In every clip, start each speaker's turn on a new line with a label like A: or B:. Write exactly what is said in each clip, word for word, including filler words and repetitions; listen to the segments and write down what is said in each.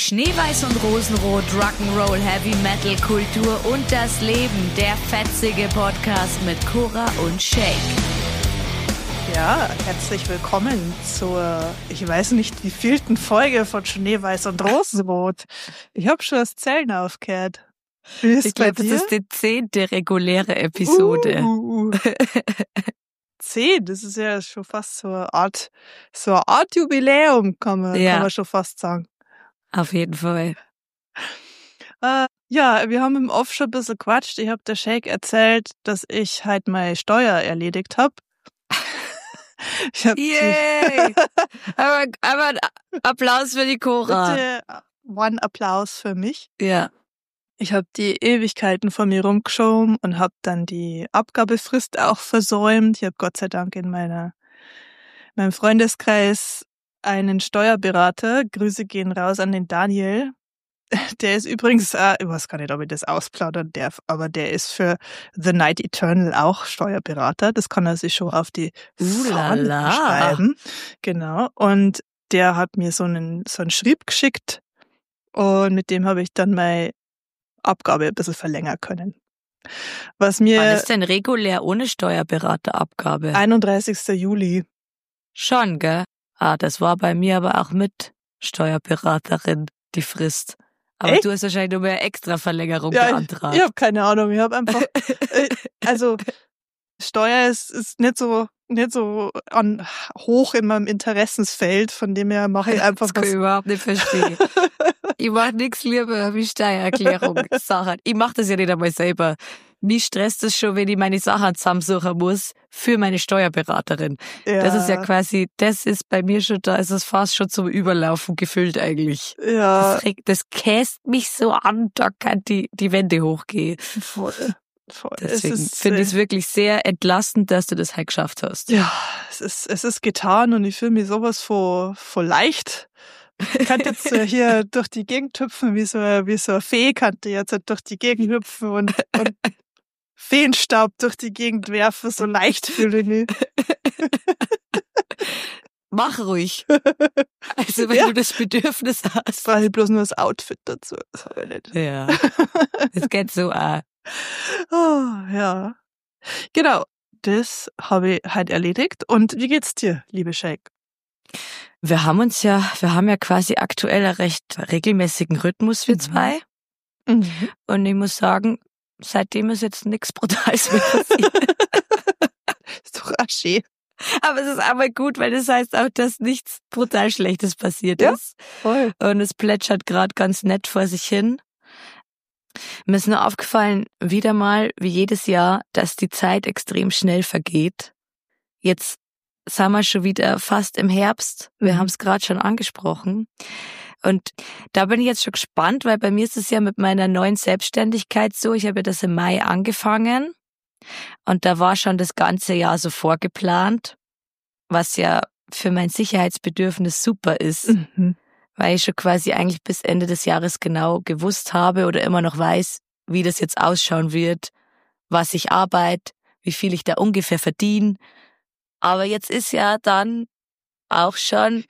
A: Schneeweiß und Rosenrot, Rock'n'Roll, Heavy Metal, Kultur und das Leben. Der fetzige Podcast mit Cora und Shake.
B: Ja, herzlich willkommen zur, ich weiß nicht, wievielten Folge von Schneeweiß und Rosenrot. Ich habe schon das Zählen aufgehört. Wie ist
A: Ich
B: bei
A: glaube,
B: dir?
A: das ist die zehnte reguläre Episode.
B: Uh, uh, uh. Zehn, das ist ja schon fast so eine Art, so eine Art Jubiläum, kann man,
A: Ja.
B: kann man schon fast sagen.
A: Auf jeden Fall.
B: Äh, ja, wir haben im Off schon ein bisschen quatscht. Ich habe der Shake erzählt, dass ich halt meine Steuer erledigt habe. Ich hab
A: Yay! aber, aber Applaus für die Cora.
B: Bitte one Applaus für mich.
A: Ja.
B: Ich habe die Ewigkeiten von mir rumgeschoben und habe dann die Abgabefrist auch versäumt. Ich habe Gott sei Dank in meiner meinem Freundeskreis einen Steuerberater. Grüße gehen raus an den Daniel. Der ist übrigens, äh, ich weiß gar nicht, ob ich das ausplaudern darf, aber der ist für The Night Eternal auch Steuerberater. Das kann er sich schon auf die Fahnen
A: Ulala.
B: schreiben. Genau. Und der hat mir so einen, so einen Schrieb geschickt und mit dem habe ich dann meine Abgabe ein bisschen verlängern können. Was
A: Wann
B: mir
A: ist denn regulär ohne Steuerberaterabgabe?
B: einunddreißigster Juli.
A: Schon, gell? Ah, das war bei mir aber auch mit Steuerberaterin die Frist. Aber
B: Echt?
A: du hast wahrscheinlich nur mehr extra Verlängerung
B: Ja, ich,
A: beantragt.
B: ich habe keine Ahnung. Ich habe einfach, äh, also Steuer ist, ist nicht so nicht so an, hoch in meinem Interessensfeld, von dem her mache ich einfach
A: Das kann ich
B: was.
A: überhaupt nicht verstehen. Ich mache nichts lieber wie Steuererklärung. Sachen. Ich mache das ja nicht einmal selber. Mich stresst es schon, wenn ich meine Sachen zusammensuchen muss für meine Steuerberaterin.
B: Ja,
A: Das ist ja quasi, das ist bei mir schon, da ist es fast schon zum Überlaufen gefüllt eigentlich.
B: ja,
A: Das, regt- das käst mich so an, da kann die, die Wände hochgehen.
B: voll, voll.
A: Deswegen
B: es ist,
A: finde ich es
B: äh,
A: wirklich sehr entlastend, dass du das halt geschafft hast.
B: ja, es ist, es ist getan und ich fühle mich sowas von, von leicht. Ich kann jetzt äh, hier durch die Gegend hüpfen, wie so, wie so eine Fee kann ich jetzt halt durch die Gegend hüpfen und, und Feenstaub durch die Gegend werfen, so leicht fühle ich mich.
A: Mach ruhig. Also wenn
B: Ja.
A: du das Bedürfnis
B: Jetzt
A: hast.
B: brauche ich bloß nur das Outfit dazu. Das habe ich nicht.
A: Ja, das geht so auch.
B: Oh, ja. Genau, das habe ich halt erledigt. Und wie geht's dir, liebe Shake?
A: Wir haben uns ja, wir haben ja quasi aktuell einen recht regelmäßigen Rhythmus, wir
B: Mhm.
A: zwei.
B: Mhm.
A: Und ich muss sagen, seitdem ist jetzt nichts Brutales mehr passiert.
B: Ist doch auch schön.
A: Aber es ist aber gut, weil das heißt auch, dass nichts brutal Schlechtes passiert
B: Ja.
A: ist.
B: Voll.
A: Und es plätschert gerade ganz nett vor sich hin. Mir ist nur aufgefallen, wieder mal, wie jedes Jahr, dass die Zeit extrem schnell vergeht. Jetzt sind wir schon wieder fast im Herbst. Wir
B: Mhm.
A: haben es gerade schon angesprochen. Und da bin ich jetzt schon gespannt, weil bei mir ist es ja mit meiner neuen Selbstständigkeit so. Ich habe ja das im Mai angefangen und da war schon das ganze Jahr so vorgeplant, was ja für mein Sicherheitsbedürfnis super ist,
B: Mhm.
A: weil ich schon quasi eigentlich bis Ende des Jahres genau gewusst habe oder immer noch weiß, wie das jetzt ausschauen wird, was ich arbeite, wie viel ich da ungefähr verdiene. Aber jetzt ist ja dann auch schon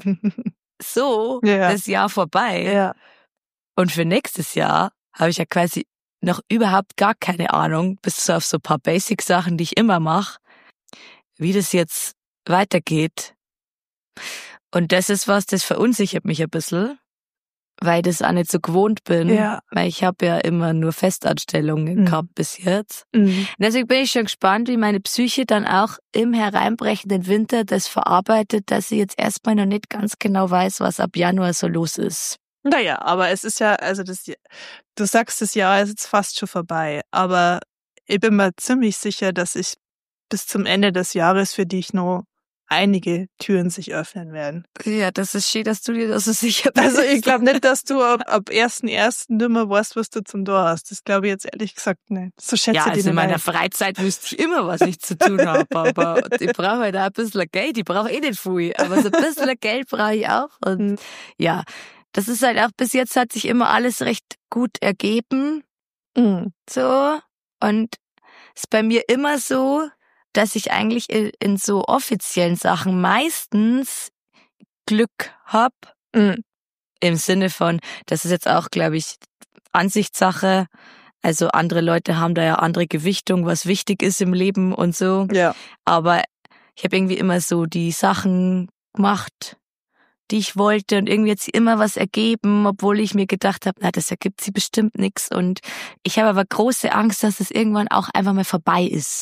A: so
B: Ja.
A: das Jahr vorbei.
B: Ja.
A: Und für nächstes Jahr habe ich ja quasi noch überhaupt gar keine Ahnung, bis auf so ein paar Basic-Sachen, die ich immer mache, wie das jetzt weitergeht. Und das ist was, das verunsichert mich ein bisschen, weil ich das auch nicht so gewohnt bin.
B: Ja.
A: Weil ich habe ja immer nur Festanstellungen
B: Mhm.
A: gehabt bis jetzt.
B: Mhm.
A: Deswegen bin ich schon gespannt, wie meine Psyche dann auch im hereinbrechenden Winter das verarbeitet, dass sie jetzt erstmal noch nicht ganz genau weiß, was ab Januar so los ist.
B: Naja, aber es ist ja, also das, du sagst, das Jahr ist jetzt fast schon vorbei, aber ich bin mir ziemlich sicher, dass ich bis zum Ende des Jahres für dich noch einige Türen sich öffnen werden.
A: Ja, das ist schön, dass du dir das so sicher bist.
B: Also ich glaube nicht, dass du ab, ab ersten ersten nimmer weißt, was du zum Tor hast. Das glaube ich jetzt ehrlich gesagt nicht. So schätze
A: Ja,
B: ich
A: also
B: dich
A: in meiner
B: nicht
A: Freizeit wüsste ich immer, was ich zu tun habe, aber ich brauche halt auch ein bisschen Geld. Ich brauche eh nicht viel, aber so ein bisschen Geld brauche ich auch. Und
B: Mhm.
A: ja, das ist halt auch, bis jetzt hat sich immer alles recht gut ergeben,
B: ein.
A: so. Und es ist bei mir immer so, dass ich eigentlich in, in so offiziellen Sachen meistens Glück hab,
B: Mhm.
A: im Sinne von, das ist jetzt auch, glaube ich, Ansichtssache. Also andere Leute haben da ja andere Gewichtung, was wichtig ist im Leben und so.
B: Ja.
A: Aber ich habe irgendwie immer so die Sachen gemacht, die ich wollte und irgendwie hat sie immer was ergeben, obwohl ich mir gedacht habe, na, das ergibt sie bestimmt nichts. Und ich habe aber große Angst, dass es irgendwann auch einfach mal vorbei ist.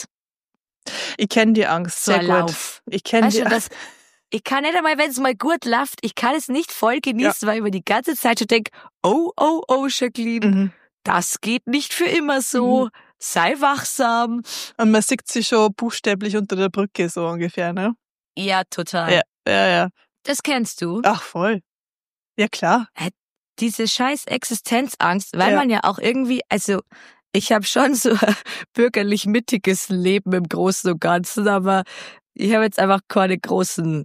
B: Ich kenne die Angst
A: So
B: sehr
A: ein
B: gut.
A: Lauf.
B: Ich kenne
A: Weißt
B: die
A: du, das, ich kann nicht einmal, wenn es mal gut läuft, ich kann es nicht voll genießen, weil ich mir die ganze Zeit schon denke, oh, oh, oh, Jacqueline,
B: Mhm.
A: das geht nicht für immer so.
B: Mhm.
A: Sei wachsam.
B: Und man sieht sie schon buchstäblich unter der Brücke, so ungefähr, ne?
A: Ja, total.
B: Ja, ja, ja.
A: Das kennst du.
B: Ach, voll. Ja, klar.
A: Diese scheiß Existenzangst, weil
B: Ja.
A: man ja auch irgendwie, also ich habe schon so ein bürgerlich-mittiges Leben im Großen und Ganzen, aber ich habe jetzt einfach keine großen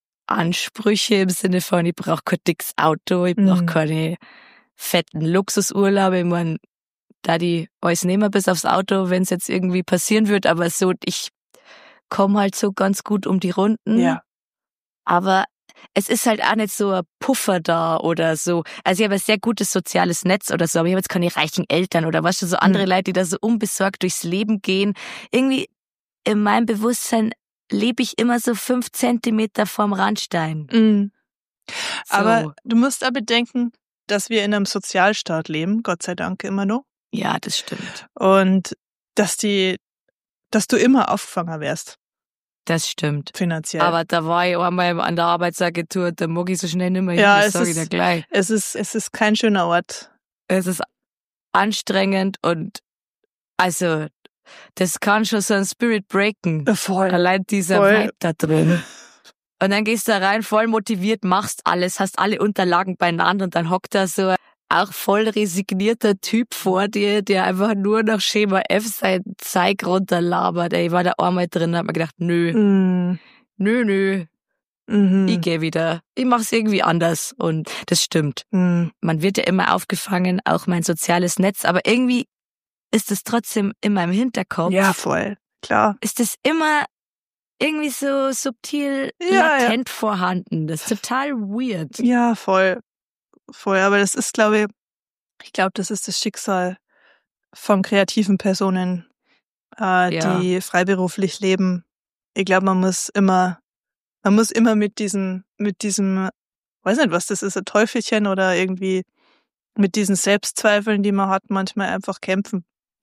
A: Ansprüche im Sinne von, ich brauche kein dickes Auto, ich brauche
B: Mhm.
A: keine fetten Luxusurlaube. Ich mein, da die alles nehmen bis aufs Auto, wenn es jetzt irgendwie passieren wird, aber so, ich komme halt so ganz gut um die Runden.
B: Ja.
A: Aber es ist halt auch nicht so ein Puffer da oder so. Also ich habe ein sehr gutes soziales Netz oder so, aber ich habe jetzt keine reichen Eltern oder was so andere
B: Mhm.
A: Leute, die da so unbesorgt durchs Leben gehen. Irgendwie in meinem Bewusstsein lebe ich immer so fünf Zentimeter vorm Randstein.
B: Mhm.
A: So.
B: Aber du musst auch bedenken, dass wir in einem Sozialstaat leben, Gott sei Dank immer noch.
A: Ja, das stimmt.
B: Und dass die, dass du immer aufgefangen wärst,
A: Das stimmt.
B: finanziell.
A: Aber da war ich einmal an der Arbeitsagentur, da mag ich so schnell nicht mehr hin,
B: Ja,
A: das
B: es
A: sage ich
B: ist-
A: dir gleich.
B: es ist, es ist kein schöner Ort.
A: Es ist anstrengend und also das kann schon so ein Spirit breaken.
B: Voll.
A: Allein dieser
B: Voll.
A: Vibe da drin. Und dann gehst du da rein, voll motiviert, machst alles, hast alle Unterlagen beieinander und dann hockt da so ein auch voll resignierter Typ vor dir, der einfach nur nach Schema F sein Zeug runterlabert. Ey, ich war da einmal drin, hab mir gedacht, nö,
B: Mhm.
A: nö, nö,
B: Mhm.
A: ich geh wieder. Ich mach's irgendwie anders. Und das stimmt.
B: Mhm.
A: Man wird ja immer aufgefangen, auch mein soziales Netz, aber irgendwie ist es trotzdem in meinem Hinterkopf.
B: Ja, voll. Klar.
A: Ist es immer irgendwie so subtil
B: Ja,
A: latent vorhanden. Das ist total weird.
B: Ja, voll. Voll. Aber das ist, glaube ich, ich glaube, das ist das Schicksal von kreativen Personen, äh,
A: Ja.
B: die freiberuflich leben. Ich glaube, man muss immer, man muss immer mit diesem, mit diesem, weiß nicht, was das ist, ein Teufelchen oder irgendwie mit diesen Selbstzweifeln, die man hat, manchmal einfach kämpfen.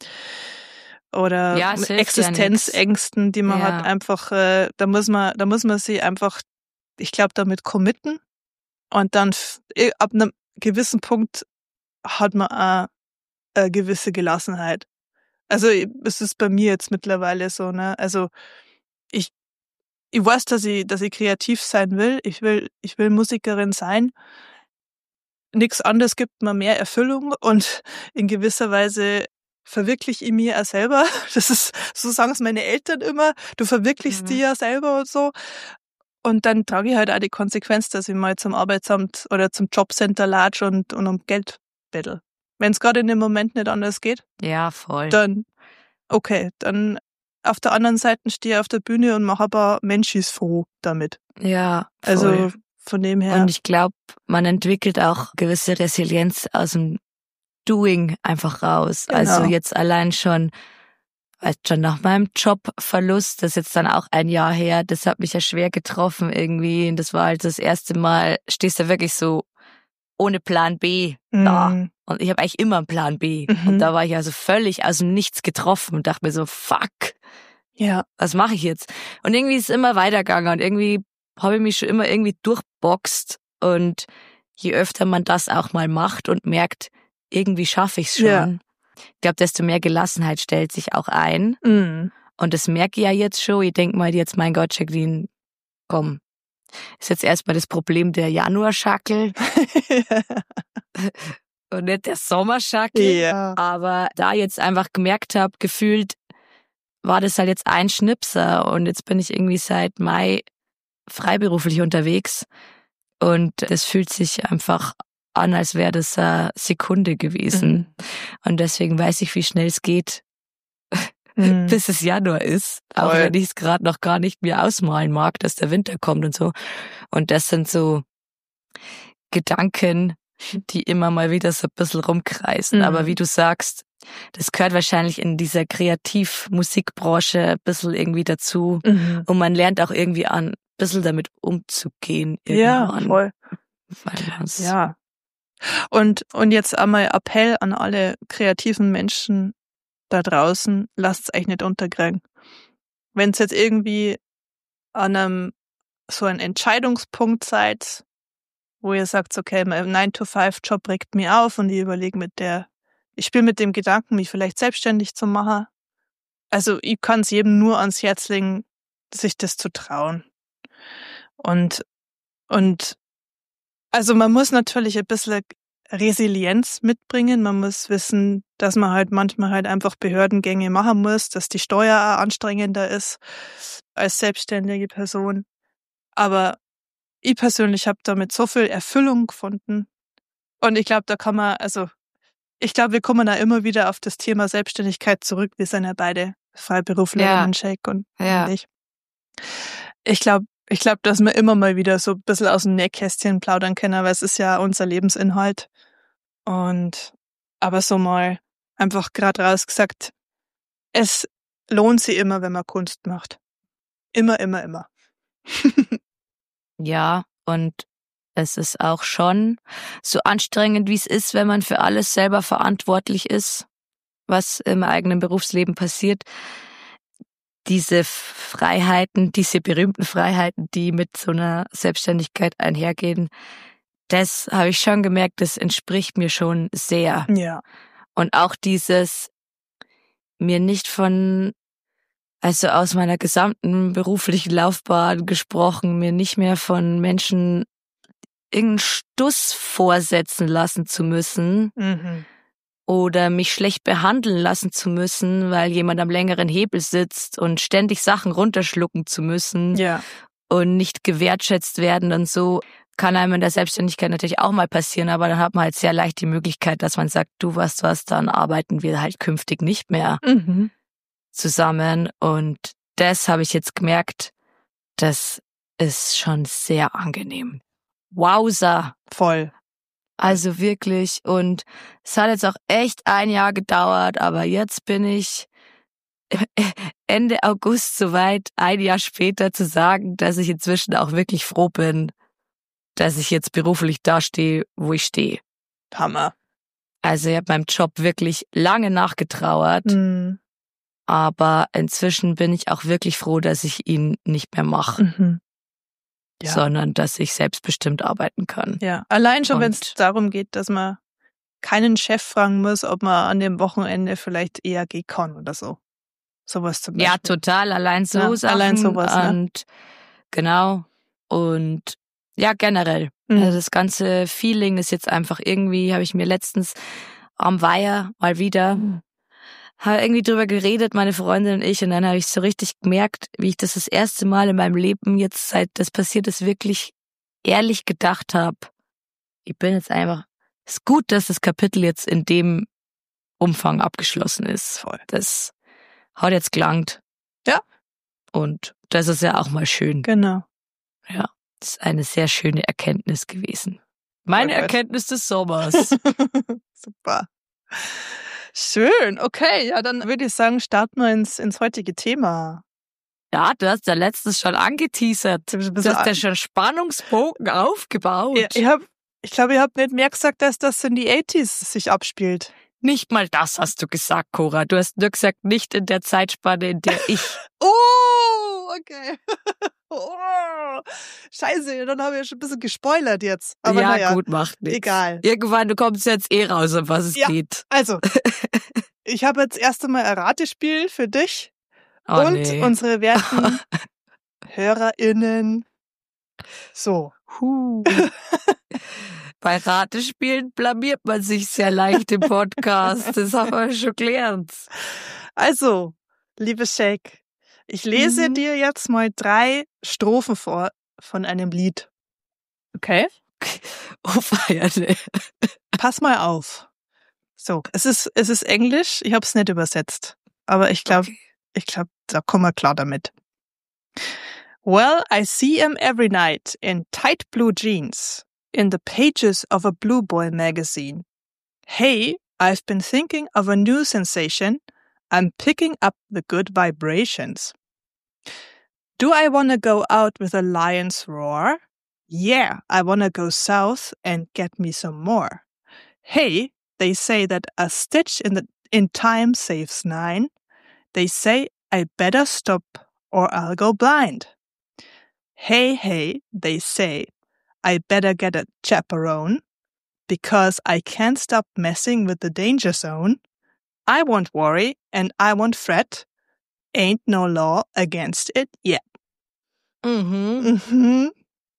B: Oder
A: Ja, es
B: mit
A: hilft ja
B: Existenzängsten, die man
A: Ja.
B: hat, einfach, äh, da muss man, da muss man sich einfach, ich glaube, damit committen. Und dann f- eh, ab einem gewissen Punkt hat man auch eine gewisse Gelassenheit. Also es ist bei mir jetzt mittlerweile so, ne? Also ich, ich weiß, dass ich, dass ich kreativ sein will. Ich will, ich will Musikerin sein. Nichts anderes gibt mir mehr Erfüllung und in gewisser Weise verwirkliche ich mir auch selber. Das ist, so sagen es meine Eltern immer. Du verwirklichst
A: Mhm.
B: die ja selber und so. Und dann trage ich halt auch die Konsequenz, dass ich mal zum Arbeitsamt oder zum Jobcenter latsch und, und um Geld bettel. Wenn es gerade in dem Moment nicht anders geht,
A: Ja, voll.
B: dann okay, dann auf der anderen Seite stehe ich auf der Bühne und mache aber Menschis froh damit.
A: Ja, voll.
B: Also von dem her.
A: Und ich glaube, man entwickelt auch gewisse Resilienz aus dem Doing einfach raus.
B: Genau.
A: Also jetzt allein schon, weißt schon nach meinem Jobverlust, das ist jetzt dann auch ein Jahr her, das hat mich ja schwer getroffen irgendwie. Und das war halt das erste Mal, stehst du wirklich so ohne Plan B da.
B: Mm,
A: Und ich habe eigentlich immer einen Plan B.
B: Mhm.
A: Und da war ich also völlig aus dem Nichts getroffen und dachte mir so, fuck,
B: ja,
A: was mache ich jetzt? Und irgendwie ist es immer weitergegangen und irgendwie habe ich mich schon immer irgendwie durchboxt. Und je öfter man das auch mal macht und merkt, irgendwie schaffe ich es schon,
B: Ja.
A: ich glaube, desto mehr Gelassenheit stellt sich auch ein.
B: mm,
A: Und das merke ich ja jetzt schon. Ich denke mal jetzt, mein Gott, Jacqueline, komm. Ist jetzt erstmal das Problem der Januarschackel und nicht der Sommerschackel.
B: ja.
A: Aber da jetzt einfach gemerkt habe, gefühlt war das halt jetzt ein Schnipser und jetzt bin ich irgendwie seit Mai freiberuflich unterwegs und das fühlt sich einfach an, als wäre das eine Sekunde gewesen.
B: Mhm.
A: Und deswegen weiß ich, wie schnell es geht,
B: Mm.
A: bis es Januar ist. Auch
B: Voll.
A: wenn ich es gerade noch gar nicht mir ausmalen mag, dass der Winter kommt und so. Und das sind so Gedanken, die immer mal wieder so ein bisschen rumkreisen.
B: Mhm.
A: Aber wie du sagst, das gehört wahrscheinlich in dieser Kreativmusikbranche ein bisschen irgendwie dazu.
B: Mhm.
A: Und man lernt auch irgendwie an, ein bisschen damit umzugehen.
B: Ja,
A: irgendwann.
B: voll.
A: Weil man's-
B: Ja. Und, und jetzt einmal Appell an alle kreativen Menschen da draußen, lasst's euch nicht unterkriegen. Wenn's jetzt irgendwie an einem so ein Entscheidungspunkt seid, wo ihr sagt, okay, mein nine to five Job regt mich auf und ich überlege mit der, ich spiele mit dem Gedanken, mich vielleicht selbstständig zu machen. Also ich kann es jedem nur ans Herz legen, sich das zu trauen. Und, und also man muss natürlich ein bisschen Resilienz mitbringen. Man muss wissen, dass man halt manchmal halt einfach Behördengänge machen muss, dass die Steuer auch anstrengender ist als selbstständige Person. Aber ich persönlich habe damit so viel Erfüllung gefunden. Und ich glaube, da kann man, also ich glaube, wir kommen da immer wieder auf das Thema Selbstständigkeit zurück. Wir sind ja beide Freiberuflerinnen,
A: Ja.
B: Shake und,
A: Ja.
B: und ich. Ich glaube, ich glaube, dass wir immer mal wieder so ein bisschen aus dem Nähkästchen plaudern können, weil es ist ja unser Lebensinhalt. Und aber so mal einfach gerade rausgesagt, es lohnt sich immer, wenn man Kunst macht. Immer, immer, immer.
A: Ja, und es ist auch schon so anstrengend, wie es ist, wenn man für alles selber verantwortlich ist, was im eigenen Berufsleben passiert. Diese Freiheiten, diese berühmten Freiheiten, die mit so einer Selbstständigkeit einhergehen, das habe ich schon gemerkt, das entspricht mir schon sehr.
B: Ja.
A: Und auch dieses mir nicht von, also aus meiner gesamten beruflichen Laufbahn gesprochen, mir nicht mehr von Menschen irgendeinen Stuss vorsetzen lassen zu müssen
B: Mhm.
A: oder mich schlecht behandeln lassen zu müssen, weil jemand am längeren Hebel sitzt und ständig Sachen runterschlucken zu müssen
B: Ja.
A: und nicht gewertschätzt werden und so. Kann einem in der Selbstständigkeit natürlich auch mal passieren, aber dann hat man halt sehr leicht die Möglichkeit, dass man sagt, du weißt was, dann arbeiten wir halt künftig nicht mehr
B: Mhm.
A: zusammen. Und das habe ich jetzt gemerkt, das ist schon sehr angenehm. Wowza.
B: Voll.
A: Also wirklich. Und es hat jetzt auch echt ein Jahr gedauert, aber jetzt bin ich Ende August soweit, ein Jahr später zu sagen, dass ich inzwischen auch wirklich froh bin, dass ich jetzt beruflich da stehe, wo ich stehe.
B: Hammer.
A: Also ich habe meinem Job wirklich lange nachgetrauert,
B: Mhm.
A: aber inzwischen bin ich auch wirklich froh, dass ich ihn nicht mehr mache,
B: Mhm. Ja.
A: sondern dass ich selbstbestimmt arbeiten kann.
B: Ja. Allein schon,
A: Und-
B: wenn es darum geht, dass man keinen Chef fragen muss, ob man an dem Wochenende vielleicht eher gehen kann oder so. Sowas zum Beispiel.
A: Ja, total, allein so
B: Ja,
A: Sachen.
B: allein sowas, ne?
A: Und genau. Und ja, generell.
B: Mhm.
A: Also das ganze Feeling ist jetzt einfach irgendwie, habe ich mir letztens am Weiher mal wieder habe irgendwie drüber geredet, meine Freundin und ich, und dann habe ich so richtig gemerkt, wie ich das das erste Mal in meinem Leben jetzt, seit das passiert ist, wirklich ehrlich gedacht habe, ich bin jetzt einfach, es ist gut, dass das Kapitel jetzt in dem Umfang abgeschlossen ist.
B: Voll.
A: Das hat jetzt gelangt.
B: Ja.
A: Und das ist ja auch mal schön.
B: Genau.
A: Ja, das ist eine sehr schöne Erkenntnis gewesen. Meine
B: Voll gut.
A: Erkenntnis des Sommers.
B: Super. Schön, okay, ja, dann würde ich sagen, starten wir ins, ins heutige Thema.
A: Ja, du hast ja letztens schon angeteasert.
B: Ein
A: Du
B: bisschen
A: hast ja
B: an-
A: schon Spannungsbogen aufgebaut.
B: Ja, ich hab, ich glaube, ihr habt nicht mehr gesagt, dass das in die achtziger sich abspielt.
A: Nicht mal das hast du gesagt, Cora. Du hast nur gesagt, nicht in der Zeitspanne, in der ich...
B: Oh, okay. Oh, scheiße, dann habe ich ja schon ein bisschen gespoilert jetzt. Aber
A: ja,
B: naja,
A: gut, macht nichts.
B: egal.
A: Irgendwann, du kommst jetzt eh raus, um was es
B: Ja.
A: geht.
B: Also, ich habe jetzt erst einmal ein Ratespiel für dich
A: Oh,
B: und
A: nee.
B: unsere werten HörerInnen. So.
A: Huh. Bei Ratespielen blamiert man sich sehr leicht im Podcast. Das haben wir schon gelernt.
B: Also, liebe Shake, ich lese
A: Mhm.
B: dir jetzt mal drei Strophen vor von einem Lied. Okay?
A: Oh, Feierne.
B: Pass mal auf. So, es ist, es ist Englisch, ich habe es nicht übersetzt. Aber ich glaube,
A: Okay.
B: ich glaube, da kommen wir klar damit. Well, I see him every night in tight blue jeans. in the pages of a Blue Boy magazine. Hey, I've been thinking of a new sensation. I'm picking up the good vibrations. Do I wanna go out with a lion's roar? Yeah, I wanna go south and get me some more. Hey, they say that a stitch in the in time saves nine. They say I better stop or I'll go blind. Hey, hey, they say I better get a chaperone because I can't stop messing with the danger zone. I won't worry and I won't fret. Ain't no law against it yet.
A: Mhm.
B: Mhm.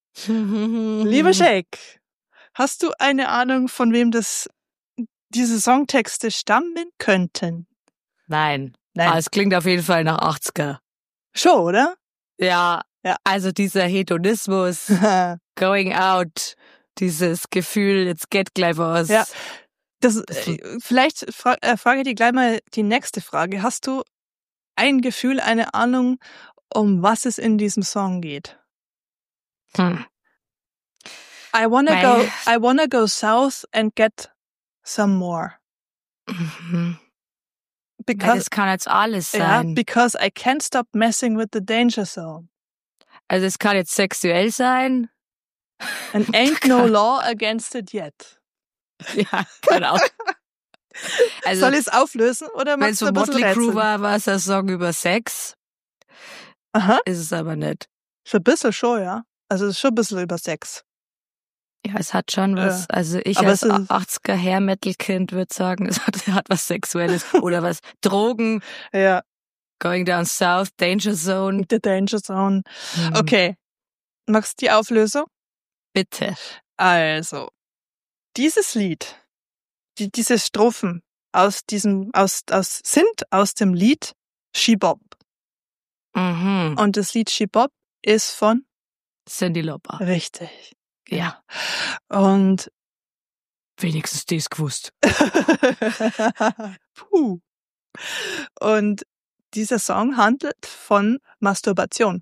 B: Lieber Shake, hast du eine Ahnung, von wem das diese Songtexte stammen könnten?
A: Nein.
B: Nein.
A: Aber es klingt auf jeden Fall nach achtziger.
B: Schon, oder?
A: Ja,
B: Ja.
A: Also dieser Hedonismus, going out, dieses Gefühl, jetzt geht gleich was.
B: Ja. Das,
A: Das-
B: äh, vielleicht fra- äh, frage ich dir gleich mal die nächste Frage. Hast du ein Gefühl, eine Ahnung, um was es in diesem Song geht?
A: Hm.
B: I wanna
A: Weil-
B: go, I wanna go south and get some more.
A: Mhm. Ja,
B: Because,
A: das kann jetzt alles
B: ja,
A: sein.
B: because I can't stop messing with the danger zone.
A: Also es kann jetzt sexuell sein.
B: And ain't no law against it yet.
A: Ja, genau. Also
B: Soll ich es auflösen oder
A: wenn
B: machst
A: es
B: du
A: von
B: ein bisschen
A: Motley Crue
B: Rätsel?
A: war, war es ein Song über Sex.
B: Aha,
A: Ist es aber nicht.
B: schon ein bisschen schon, ja. Also es ist schon ein bisschen über Sex.
A: Ja, es hat schon was.
B: Ja.
A: Also ich
B: Aber
A: als
B: es ist-
A: achtziger Hair-Metal-Kind würde sagen, es hat, hat was Sexuelles oder was. Drogen,
B: Ja,
A: going down south, danger zone.
B: the danger zone.
A: Hm,
B: Okay, machst du die Auflösung?
A: Bitte.
B: Also, dieses Lied, die, diese Strophen aus diesem, aus, aus, sind aus dem Lied Shebop.
A: Mhm.
B: Und das Lied Shebop ist von
A: Cyndi Lauper.
B: richtig.
A: Ja,
B: Und
A: wenigstens das gewusst.
B: Puh. Und dieser Song handelt von Masturbation.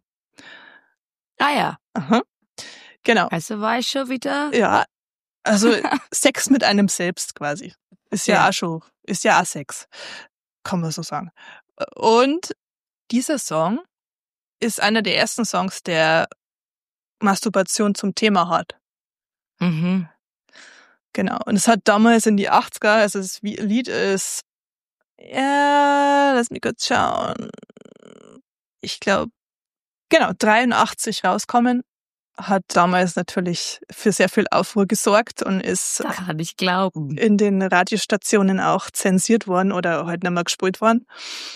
A: Ah ja,
B: Aha. Genau.
A: also war ich schon wieder.
B: Ja, also Sex mit einem selbst quasi. Ist ja,
A: Ja.
B: auch schon, ist ja auch Sex. Kann man so sagen. Und dieser Song ist einer der ersten Songs, der Masturbation zum Thema hat.
A: Mhm.
B: Genau. Und es hat damals in die achtziger, also das Wie- Lied ist, ja, lass mich kurz schauen. Ich glaube, genau, dreiundachtzig rauskommen. Hat damals natürlich für sehr viel Aufruhr gesorgt und ist
A: Da kann ich glauben.
B: in den Radiostationen auch zensiert worden oder halt nicht mehr gespielt worden.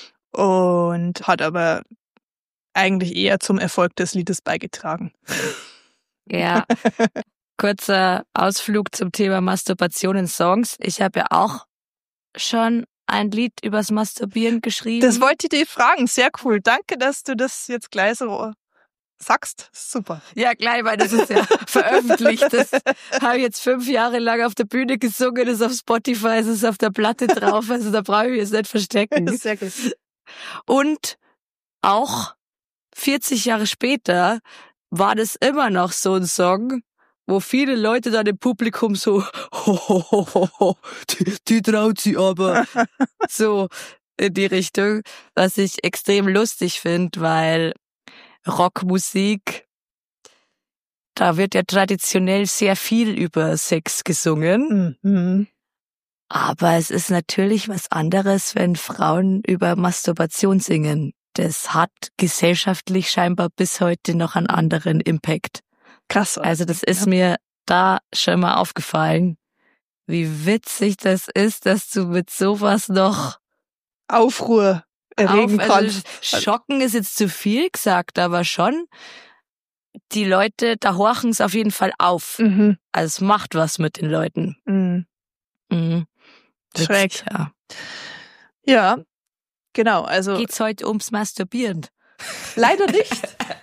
B: Und hat aber eigentlich eher zum Erfolg des Liedes beigetragen.
A: Ja. Kurzer Ausflug zum Thema Masturbation in Songs. Ich habe ja auch schon ein Lied übers Masturbieren geschrieben.
B: Das wollte ich dir fragen. Sehr cool. Danke, dass du das jetzt gleich so sagst. Super.
A: Ja, gleich, weil das ist ja veröffentlicht. Das habe ich jetzt fünf Jahre lang auf der Bühne gesungen, ist auf Spotify, es ist auf der Platte drauf, also da brauche ich mich jetzt nicht verstecken.
B: Sehr gut.
A: Und auch vierzig Jahre später war das immer noch so ein Song, wo viele Leute dann im Publikum so, ho, ho, ho, ho, ho, die, die traut sie aber, so in die Richtung, was ich extrem lustig finde, weil Rockmusik, da wird ja traditionell sehr viel über Sex gesungen,
B: Mhm.
A: aber es ist natürlich was anderes, wenn Frauen über Masturbation singen. Das hat gesellschaftlich scheinbar bis heute noch einen anderen Impact.
B: Krass. oder?
A: Also das ist mir da schon mal aufgefallen, wie witzig das ist, dass du mit sowas noch
B: Aufruhr erregen
A: auf, also
B: kannst.
A: schocken ist jetzt zu viel gesagt, aber schon die Leute, da horchen es auf jeden Fall auf.
B: Mhm.
A: Also es macht was mit den Leuten.
B: Mhm.
A: Mhm. Witzig,
B: Schräg.
A: ja.
B: Ja, genau. Also
A: Geht's heute ums Masturbieren?
B: leider nicht.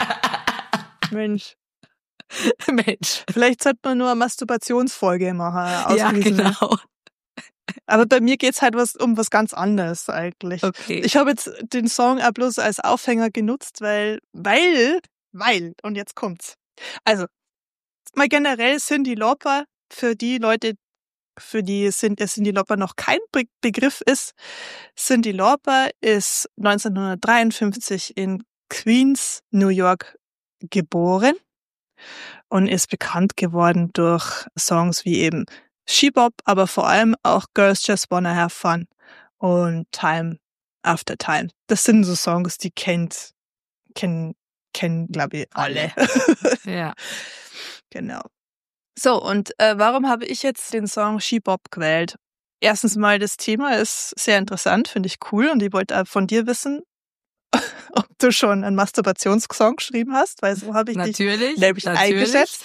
B: Mensch,
A: Mensch.
B: vielleicht sollte man nur eine Masturbationsfolge machen.
A: Ja,
B: ausgewiesen.
A: genau.
B: Aber bei mir geht's halt was um was ganz anderes eigentlich.
A: Okay.
B: Ich habe jetzt den Song auch bloß als Aufhänger genutzt, weil, weil, weil, und jetzt kommt's. Also, mal generell Cyndi Lauper, für die Leute, für die Cyndi Lauper noch kein Be- Begriff ist. Cyndi Lauper ist neunzehnhundertdreiundfünfzig in Queens, New York geboren und ist bekannt geworden durch Songs wie eben She Bop, aber vor allem auch Girls Just Wanna Have Fun und Time After Time. Das sind so Songs, die kennt, kennen, kennen, glaube ich, alle.
A: Ja.
B: Genau. So, und äh, warum habe ich jetzt den Song She Bop gewählt? Erstens mal, das Thema ist sehr interessant, finde ich cool und ich wollte auch von dir wissen, ob du schon einen Masturbationssong geschrieben hast, weil so habe ich
A: natürlich,
B: dich nämlich
A: natürlich.
B: eingeschätzt,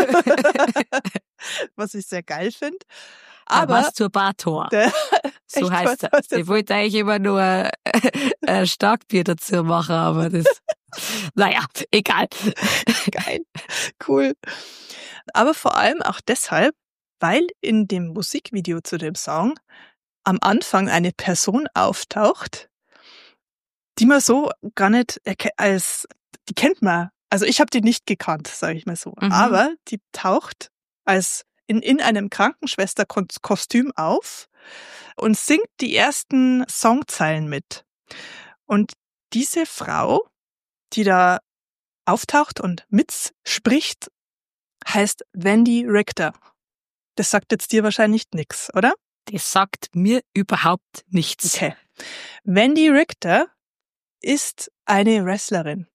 B: was ich sehr geil finde.
A: Aber
B: Aber
A: Masturbator,
B: der,
A: so
B: echt,
A: heißt
B: was-
A: er.
B: was-
A: Ich wollte eigentlich immer nur äh, äh, Starkbier dazu machen, aber das, naja, egal.
B: Geil, cool. Aber vor allem auch deshalb, weil in dem Musikvideo zu dem Song am Anfang eine Person auftaucht, die man so gar nicht erke- als, die kennt man. Also ich habe die nicht gekannt, sage ich mal so.
A: Mhm.
B: Aber die taucht als in, in einem Krankenschwesterkostüm auf und singt die ersten Songzeilen mit. Und diese Frau, die da auftaucht und mitspricht, heißt Wendy Richter. Das sagt jetzt dir wahrscheinlich nix, oder?
A: Das sagt mir überhaupt nichts.
B: Okay. Wendy Richter ist eine Wrestlerin.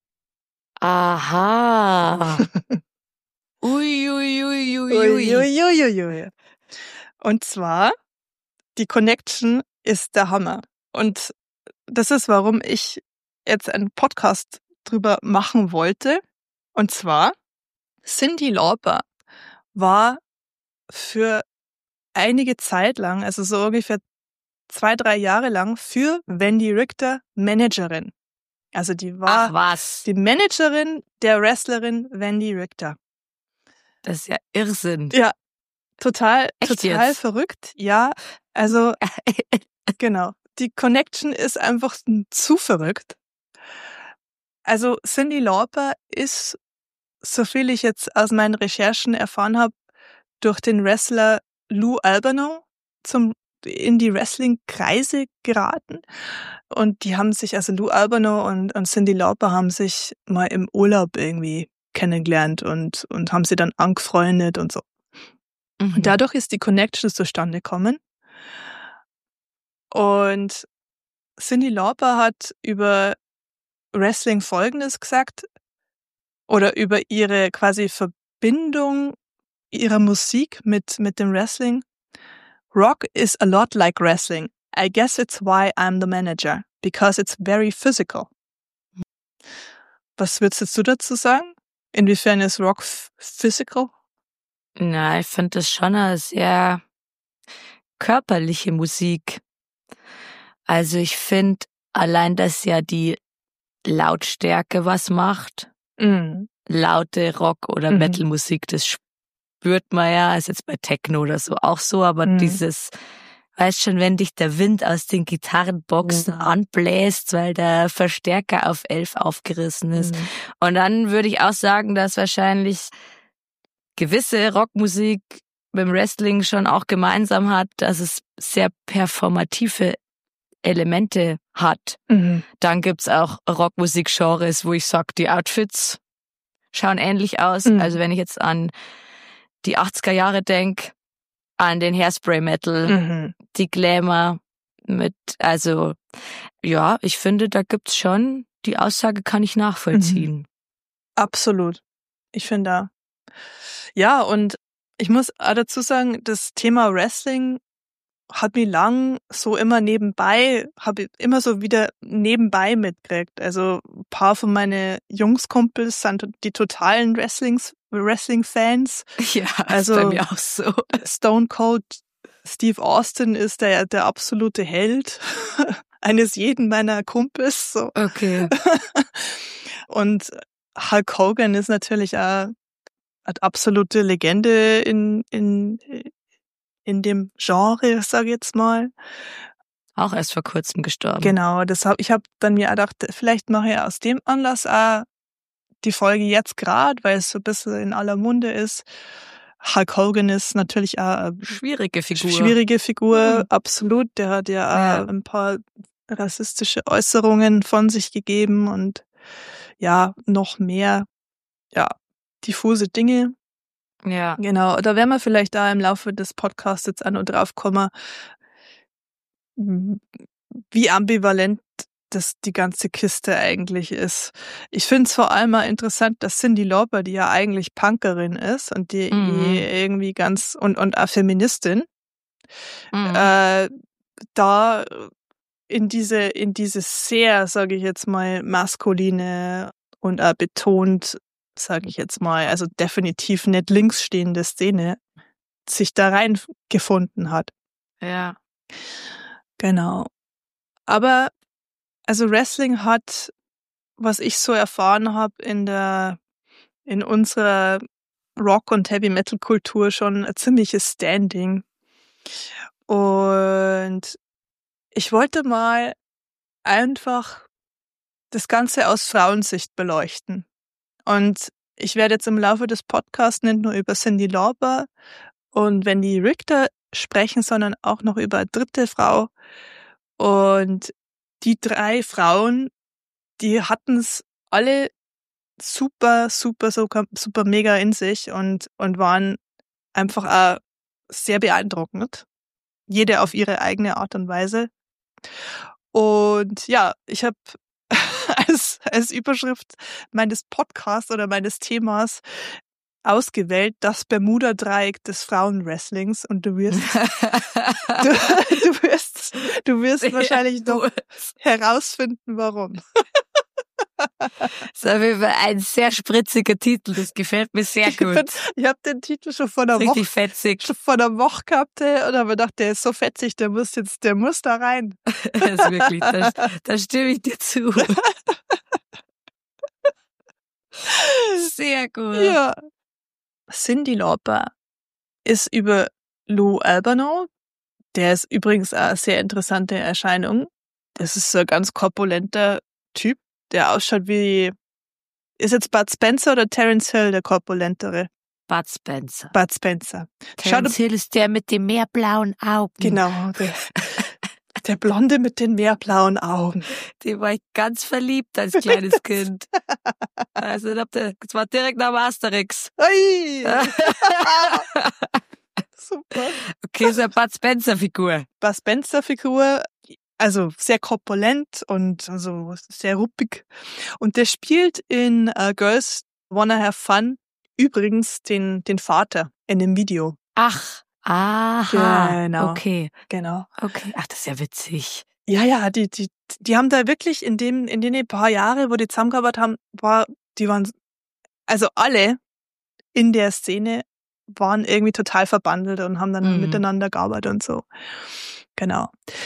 A: Aha. Ui, ui, ui, ui, ui.
B: Uiuiuiui. Und zwar, die Connection ist der Hammer. Und das ist, warum ich jetzt einen Podcast drüber machen wollte. Und zwar, Cyndi Lauper war für einige Zeit lang, also so ungefähr zwei, drei Jahre lang, für Wendy Richter Managerin. Also die war
A: Ach was,
B: die Managerin der Wrestlerin Wendy Richter.
A: das ist ja Irrsinn.
B: Ja, total,
A: Echt
B: total
A: jetzt?
B: verrückt. Ja, also genau. Die Connection ist einfach zu verrückt. Also Cyndi Lauper ist, soviel ich jetzt aus meinen Recherchen erfahren habe, durch den Wrestler Lou Albano zum in die Wrestling-Kreise geraten. Und die haben sich, also Lou Albano und, und Cyndi Lauper haben sich mal im Urlaub irgendwie kennengelernt und, und haben sie dann angefreundet und so.
A: Mhm.
B: Und dadurch ist die Connection zustande gekommen. Und Cyndi Lauper hat über Wrestling Folgendes gesagt oder über ihre quasi Verbindung ihrer Musik mit, mit dem Wrestling. Rock is a lot like wrestling. I guess it's why I'm the manager, because it's very physical. Was würdest du dazu sagen? Inwiefern ist Rock f- physical?
A: Na, ich finde das schon eine sehr körperliche Musik. Also ich finde allein, dass ja die Lautstärke was macht.
B: Mm.
A: Laute Rock- oder
B: Mhm.
A: Metal-Musik, das spürt man ja, ist jetzt bei Techno oder so auch so, aber
B: Mhm.
A: dieses, weißt schon, wenn dich der Wind aus den Gitarrenboxen
B: Mhm.
A: anbläst, weil der Verstärker auf elf aufgerissen ist.
B: Mm.
A: Und dann würde ich auch sagen, dass wahrscheinlich gewisse Rockmusik mit dem Wrestling schon auch gemeinsam hat, dass es sehr performative Elemente hat.
B: Mhm.
A: Dann gibt's auch Rockmusik-Genres, wo ich sag, die Outfits schauen ähnlich aus.
B: Mhm.
A: Also wenn ich jetzt an die achtziger Jahre denk, an den Hairspray-Metal,
B: Mhm.
A: die Glamour mit, also ja, ich finde, da gibt's schon, die Aussage kann ich nachvollziehen.
B: Absolut. Ich finde da. Ja, und ich muss auch dazu sagen, das Thema Wrestling hat mich lang so immer nebenbei, habe ich immer so wieder nebenbei mitgekriegt. Also ein paar von meinen Jungskumpels sind die totalen Wrestlings, Wrestling-Fans.
A: Ja,
B: Also-
A: ist bei mir auch so.
B: Stone Cold Steve Austin ist der, der absolute Held eines jeden meiner Kumpels. So.
A: Okay.
B: Und Hulk Hogan ist natürlich auch eine absolute Legende in, in, in dem Genre, sag ich jetzt mal.
A: Auch erst vor kurzem gestorben.
B: Genau, das hab, ich habe dann mir auch gedacht, vielleicht mache ich aus dem Anlass auch die Folge jetzt gerade, weil es so ein bisschen in aller Munde ist. Hulk Hogan ist natürlich auch eine
A: Schwierige Figur.
B: schwierige Figur,
A: Mhm.
B: absolut. Der hat ja,
A: Ja.
B: auch ein paar rassistische Äußerungen von sich gegeben und ja, noch mehr, ja, diffuse Dinge.
A: Ja.
B: Genau, da werden wir vielleicht da im Laufe des Podcasts jetzt auch noch drauf kommen, wie ambivalent das die ganze Kiste eigentlich ist. Ich finde es vor allem mal interessant, dass Cyndi Lauper, die ja eigentlich Punkerin ist und die
A: Mhm.
B: irgendwie ganz und und auch Feministin,
A: Mhm.
B: äh, da in diese in diese sehr, sage ich jetzt mal, maskuline und auch betont, sage ich jetzt mal, also definitiv nicht links stehende Szene sich da reingefunden hat.
A: Ja.
B: Genau. Aber also Wrestling hat, was ich so erfahren habe in der in unserer Rock- und Heavy-Metal-Kultur schon ein ziemliches Standing. Und ich wollte mal einfach das Ganze aus Frauensicht beleuchten. Und ich werde jetzt im Laufe des Podcasts nicht nur über Cyndi Lauper und Wendy Richter sprechen, sondern auch noch über eine dritte Frau. Und die drei Frauen, die hatten es alle super, super, super, super mega in sich und, und waren einfach auch sehr beeindruckend. Jede auf ihre eigene Art und Weise. Und ja, ich habe als, als Überschrift meines Podcasts oder meines Themas ausgewählt, das Bermuda-Dreieck des Frauenwrestlings. Und du wirst, du, du wirst, du wirst
A: Sehr
B: wahrscheinlich noch
A: gut.
B: herausfinden, warum.
A: Das ist auf jeden Fall ein sehr spritziger Titel. Das gefällt mir sehr
B: Ich, bin,
A: gut.
B: ich habe den Titel schon vor einer
A: Richtig
B: Woche,
A: fetzig.
B: schon vor einer Woche gehabt ey, und habe mir gedacht, der ist so fetzig, der muss jetzt, der muss da rein.
A: Das ist wirklich, da, da stimme ich dir zu. Sehr gut.
B: Ja. Cyndi Lauper ist über Lou Albano. Der ist übrigens eine sehr interessante Erscheinung. Das ist so ein ganz korpulenter Typ, der ausschaut wie, ist jetzt Bud Spencer oder Terence Hill der korpulentere?
A: Bud Spencer.
B: Bud Spencer.
A: Terence Hill ist der mit den meerblauen Augen.
B: Genau, der, der Blonde mit den meerblauen Augen.
A: Den war ich ganz verliebt als kleines Kind. Also, das war direkt nach dem Asterix.
B: Ui. Super.
A: Okay, so eine Bud Spencer-Figur.
B: Bud Spencer-Figur, also sehr korpulent und also sehr ruppig. Und der spielt in uh, Girls Wanna Have Fun übrigens den, den Vater in dem Video.
A: Ach, aha.
B: Genau.
A: Okay.
B: Genau.
A: Okay. Ach, das ist ja witzig.
B: Ja, ja, die, die, die haben da wirklich in dem, in den paar Jahre, wo die zusammengearbeitet haben, war, die waren, also alle in der Szene waren irgendwie total verbandelt und haben dann
A: Mhm.
B: miteinander gearbeitet und so. Genau.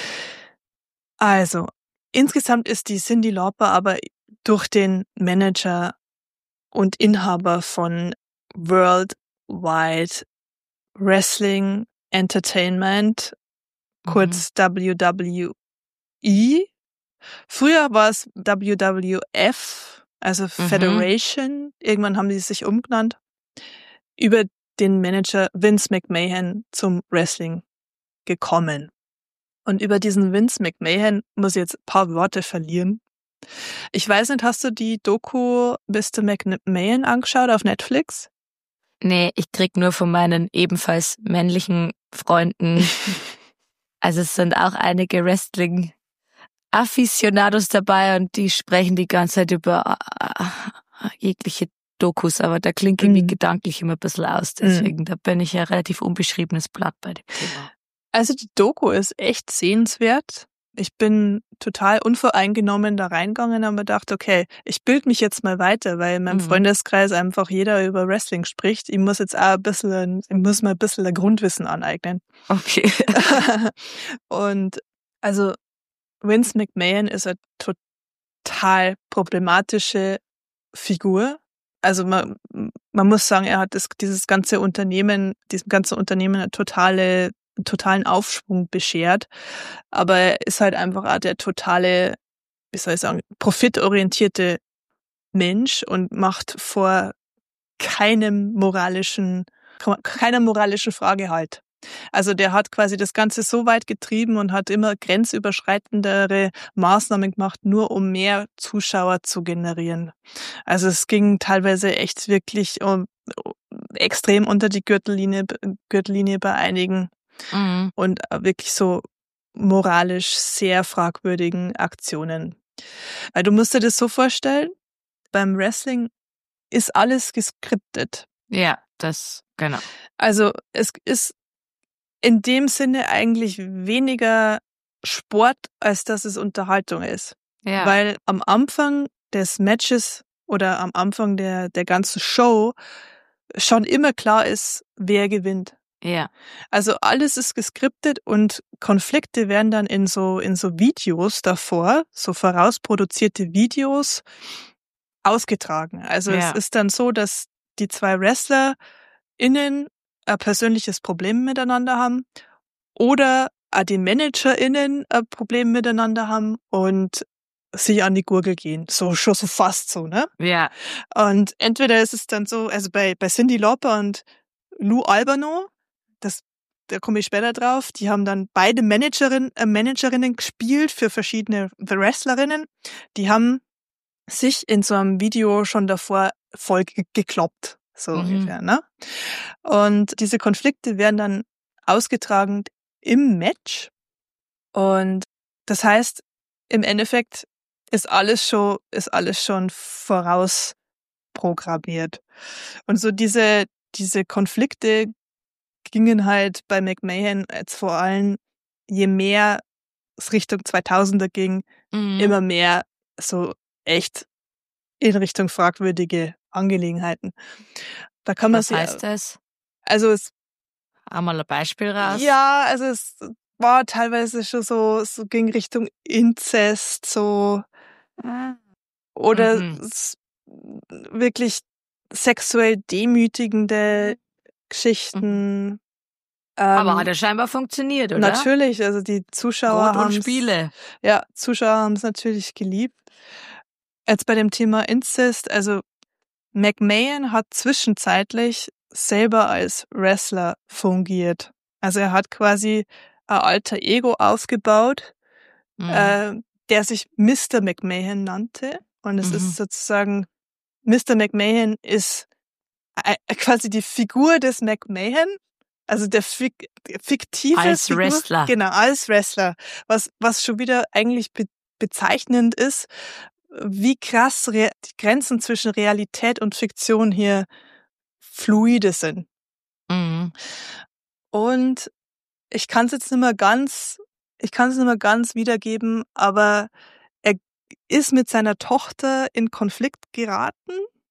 B: Also, insgesamt ist die Cyndi Lauper aber durch den Manager und Inhaber von Worldwide Wrestling Entertainment, kurz
A: Mhm.
B: W W E. Früher war es W W F, also Federation. Mhm. Irgendwann haben die sich umgenannt. Über den Manager Vince McMahon zum Wrestling gekommen. Und über diesen Vince McMahon muss ich jetzt ein paar Worte verlieren. Ich weiß nicht, hast du die Doku Mister McMahon angeschaut auf Netflix?
A: Nee, ich krieg nur von meinen ebenfalls männlichen Freunden. Also es sind auch einige Wrestling-Aficionados dabei und die sprechen die ganze Zeit über äh, jegliche Dokus, aber da klingt irgendwie mm. gedanklich immer ein bisschen aus. Deswegen, mm. da bin ich ja relativ unbeschriebenes Blatt bei dem Thema.
B: Also die Doku ist echt sehenswert. Ich bin total unvoreingenommen da reingegangen und mir gedacht, okay, ich bilde mich jetzt mal weiter, weil in meinem mhm. Freundeskreis einfach jeder über Wrestling spricht. Ich muss jetzt auch ein bisschen, ich muss mir ein bisschen ein Grundwissen aneignen.
A: Okay.
B: Und also Vince McMahon ist eine total problematische Figur. Also man, man muss sagen, er hat das, dieses ganze Unternehmen, diesem ganzen Unternehmen eine totale totalen Aufschwung beschert, aber er ist halt einfach auch der totale, wie soll ich sagen, profitorientierte Mensch und macht vor keinem moralischen, keiner moralischen Frage halt. Also der hat quasi das Ganze so weit getrieben und hat immer grenzüberschreitendere Maßnahmen gemacht, nur um mehr Zuschauer zu generieren. Also es ging teilweise echt wirklich um, extrem unter die Gürtellinie, Gürtellinie bei einigen
A: Mhm.
B: und wirklich so moralisch sehr fragwürdigen Aktionen. Weil du musst dir das so vorstellen, beim Wrestling ist alles geskriptet.
A: Ja, das, genau.
B: Also es ist in dem Sinne eigentlich weniger Sport, als dass es Unterhaltung ist.
A: Ja.
B: Weil am Anfang des Matches oder am Anfang der, der ganzen Show schon immer klar ist, wer gewinnt.
A: Ja.
B: Also alles ist geskriptet und Konflikte werden dann in so, in so Videos davor, so vorausproduzierte Videos, ausgetragen. Also
A: Ja.
B: es ist dann so, dass die zwei WrestlerInnen ein persönliches Problem miteinander haben oder auch die ManagerInnen ein Problem miteinander haben und sich an die Gurgel gehen. So, schon so fast so, ne?
A: Ja.
B: Und entweder ist es dann so, also bei, bei Cyndi Lauper und Lou Albano, das, da komme ich später drauf, die haben dann beide Managerin, äh, Managerinnen gespielt für verschiedene Wrestlerinnen. Die haben sich in so einem Video schon davor voll ge- gekloppt, so
A: Mhm.
B: ungefähr, ne? Und diese Konflikte werden dann ausgetragen im Match. Und das heißt, im Endeffekt ist alles schon, ist alles schon vorausprogrammiert. Und so diese, diese Konflikte gingen halt bei McMahon jetzt vor allem, je mehr es Richtung zweitausender ging,
A: Mhm.
B: immer mehr so echt in Richtung fragwürdige Angelegenheiten. Da kann man
A: Was
B: sich,
A: heißt das?
B: also es,
A: Einmal ein Beispiel raus.
B: ja, also es war teilweise schon so, so ging Richtung Inzest, so,
A: Ah.
B: oder
A: Mhm.
B: s- wirklich sexuell demütigende Geschichten.
A: Aber
B: Ähm,
A: hat ja scheinbar funktioniert, oder?
B: Natürlich, also die Zuschauer
A: Brot und
B: haben
A: Spiele.
B: ja, Zuschauer haben es natürlich geliebt. Jetzt bei dem Thema Inzest, also McMahon hat zwischenzeitlich selber als Wrestler fungiert. Also er hat quasi ein alter Ego aufgebaut,
A: Mhm.
B: äh, der sich Mister McMahon nannte. Und es
A: Mhm.
B: ist sozusagen, Mister McMahon ist äh, quasi die Figur des McMahon, also der fik fiktive
A: Als
B: Figur,
A: Wrestler.
B: genau, als Wrestler, was was schon wieder eigentlich be bezeichnend ist, wie krass rea die Grenzen zwischen Realität und Fiktion hier fluide sind.
A: Mhm.
B: Und ich kann es jetzt nicht mehr ganz, ich kann es nicht mehr ganz wiedergeben, aber er ist mit seiner Tochter in Konflikt geraten.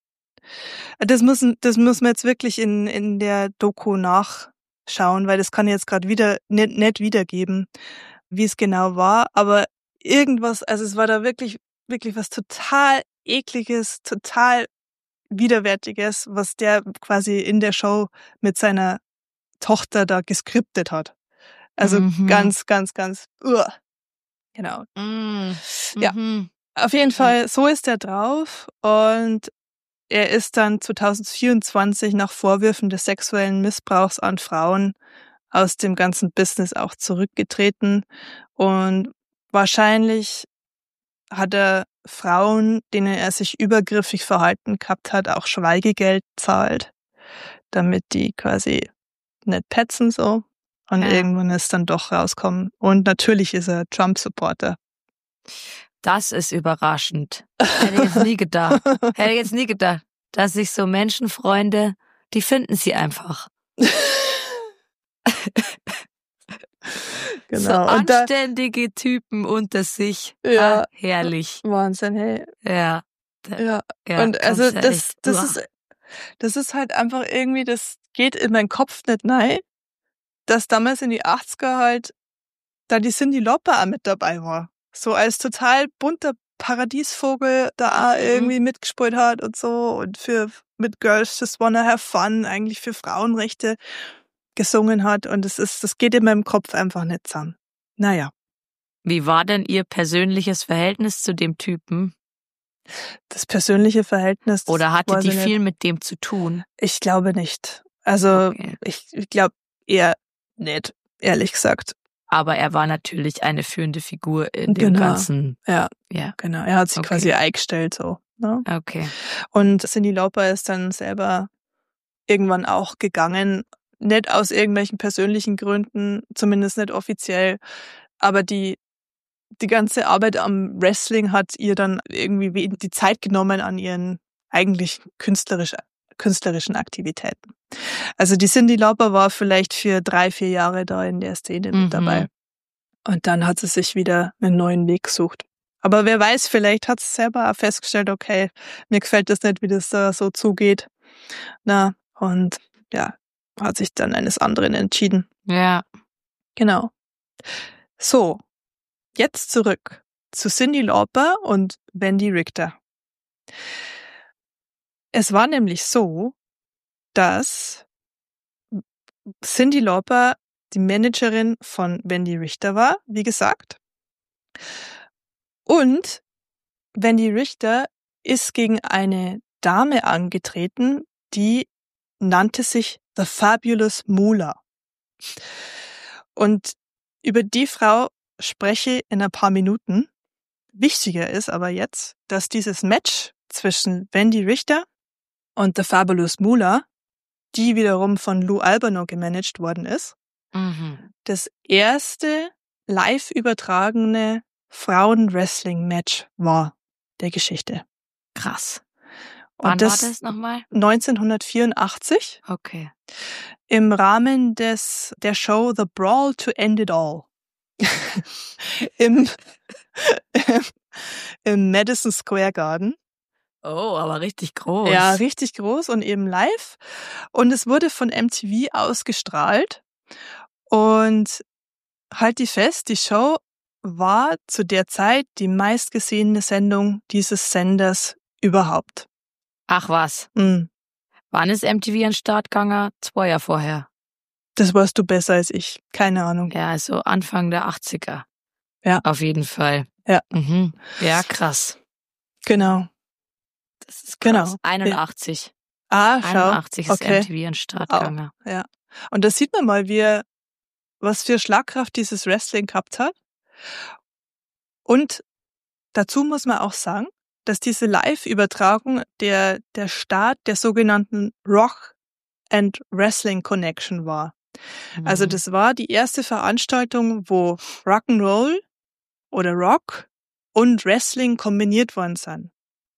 B: Das müssen, das muss man jetzt wirklich in, in der Doku nachschauen, weil das kann ich jetzt gerade wieder nicht, nicht wiedergeben, wie es genau war. Aber irgendwas, also es war da wirklich, wirklich was total ekliges, total widerwärtiges, was der quasi in der Show mit seiner Tochter da geskriptet hat. Also
A: Mhm.
B: ganz, ganz, ganz, uah. Genau.
A: Mhm.
B: Ja.
A: Mhm.
B: Auf jeden
A: Mhm.
B: Fall, so ist er drauf und er ist dann zwanzig vierundzwanzig nach Vorwürfen des sexuellen Missbrauchs an Frauen aus dem ganzen Business auch zurückgetreten und wahrscheinlich hat er Frauen, denen er sich übergriffig verhalten gehabt hat, auch Schweigegeld zahlt, damit die quasi nicht petzen so. Und
A: Ja.
B: irgendwann ist dann doch rauskommen. Und natürlich ist er Trump-Supporter.
A: Das ist überraschend. Hätte ich jetzt nie gedacht. Hätte ich jetzt nie gedacht, dass sich so Menschenfreunde, die finden sie einfach.
B: Genau.
A: So
B: Und da,
A: anständige Typen unter sich.
B: Ja.
A: Ah, herrlich.
B: Wahnsinn, hey.
A: Ja. Da-
B: Ja.
A: ja,
B: Und also
A: kannst ja
B: das,
A: echt-
B: das
A: uah.
B: ist, das ist halt einfach irgendwie, das geht in meinen Kopf nicht rein, dass damals in die achtziger halt da die Cyndi Lauper auch mit dabei war. So als total bunter Paradiesvogel da auch
A: Mhm.
B: irgendwie mitgespielt hat und so und für mit Girls Just Wanna Have Fun eigentlich für Frauenrechte gesungen hat und das ist, das geht in meinem Kopf einfach nicht zusammen. Naja.
A: Wie war denn Ihr persönliches Verhältnis zu dem Typen?
B: Das persönliche Verhältnis. Das
A: Oder hatte
B: weiß
A: die
B: ich nicht.
A: viel mit dem zu tun?
B: Ich glaube nicht. Also
A: Okay.
B: ich, ich glaube eher nicht, ehrlich gesagt.
A: Aber er war natürlich eine führende Figur in dem
B: Genau.
A: ganzen.
B: Ja,
A: Ja,
B: genau. Er hat sich
A: Okay.
B: quasi eingestellt so. Ne?
A: okay.
B: Und Cyndi Lauper ist dann selber irgendwann auch gegangen. Nicht aus irgendwelchen persönlichen Gründen, zumindest nicht offiziell. Aber die, die ganze Arbeit am Wrestling hat ihr dann irgendwie we- die Zeit genommen an ihren eigentlich künstlerisch, künstlerischen Aktivitäten. Also die Cyndi Lauper war vielleicht für drei, vier Jahre da in der Szene
A: Mhm.
B: mit dabei. Und dann hat sie sich wieder einen neuen Weg gesucht. Aber wer weiß, vielleicht hat sie selber auch festgestellt, okay, mir gefällt das nicht, wie das da so zugeht. Na, und ja, hat sich dann eines anderen entschieden.
A: Ja.
B: Genau. So, jetzt zurück zu Cyndi Lauper und Wendy Richter. Es war nämlich so, dass Cyndi Lauper die Managerin von Wendy Richter war, wie gesagt. Und Wendy Richter ist gegen eine Dame angetreten, die nannte sich The Fabulous Moolah. Und über die Frau spreche ich in ein paar Minuten. Wichtiger ist aber jetzt, dass dieses Match zwischen Wendy Richter und The Fabulous Moolah, die wiederum von Lou Albano gemanagt worden ist,
A: Mhm.
B: das erste live übertragene Frauen-Wrestling-Match war der Geschichte.
A: Krass.
B: Und
A: Wann
B: das
A: war das nochmal?
B: neunzehnhundertvierundachtzig
A: Okay.
B: im Rahmen des der Show The Brawl to End It All im, im, im Madison Square Garden.
A: Oh, aber richtig groß.
B: Ja, richtig groß und eben live. Und es wurde von M T V ausgestrahlt. Und halt die fest, die Show war zu der Zeit die meistgesehene Sendung dieses Senders überhaupt.
A: Ach was.
B: Hm.
A: Wann ist M T V an den Start gegangen? Zwei Jahre vorher.
B: Das weißt du besser als ich. Keine Ahnung.
A: Ja, also Anfang der achtziger.
B: Ja.
A: Auf jeden Fall.
B: Ja.
A: Mhm. Ja, krass.
B: Genau.
A: Das ist krass.
B: Genau.
A: einundachtzig.
B: Ah, schau.
A: einundachtzig ist
B: Okay.
A: M T V an den Start
B: Wow.
A: gegangen.
B: Ja. Und da sieht man mal, wie, was für Schlagkraft dieses Wrestling gehabt hat. Und dazu muss man auch sagen, dass diese Live-Übertragung der, der Start der sogenannten Rock and Wrestling Connection war.
A: Mhm.
B: Also das war die erste Veranstaltung, wo Rock'n'Roll oder Rock und Wrestling kombiniert worden sind.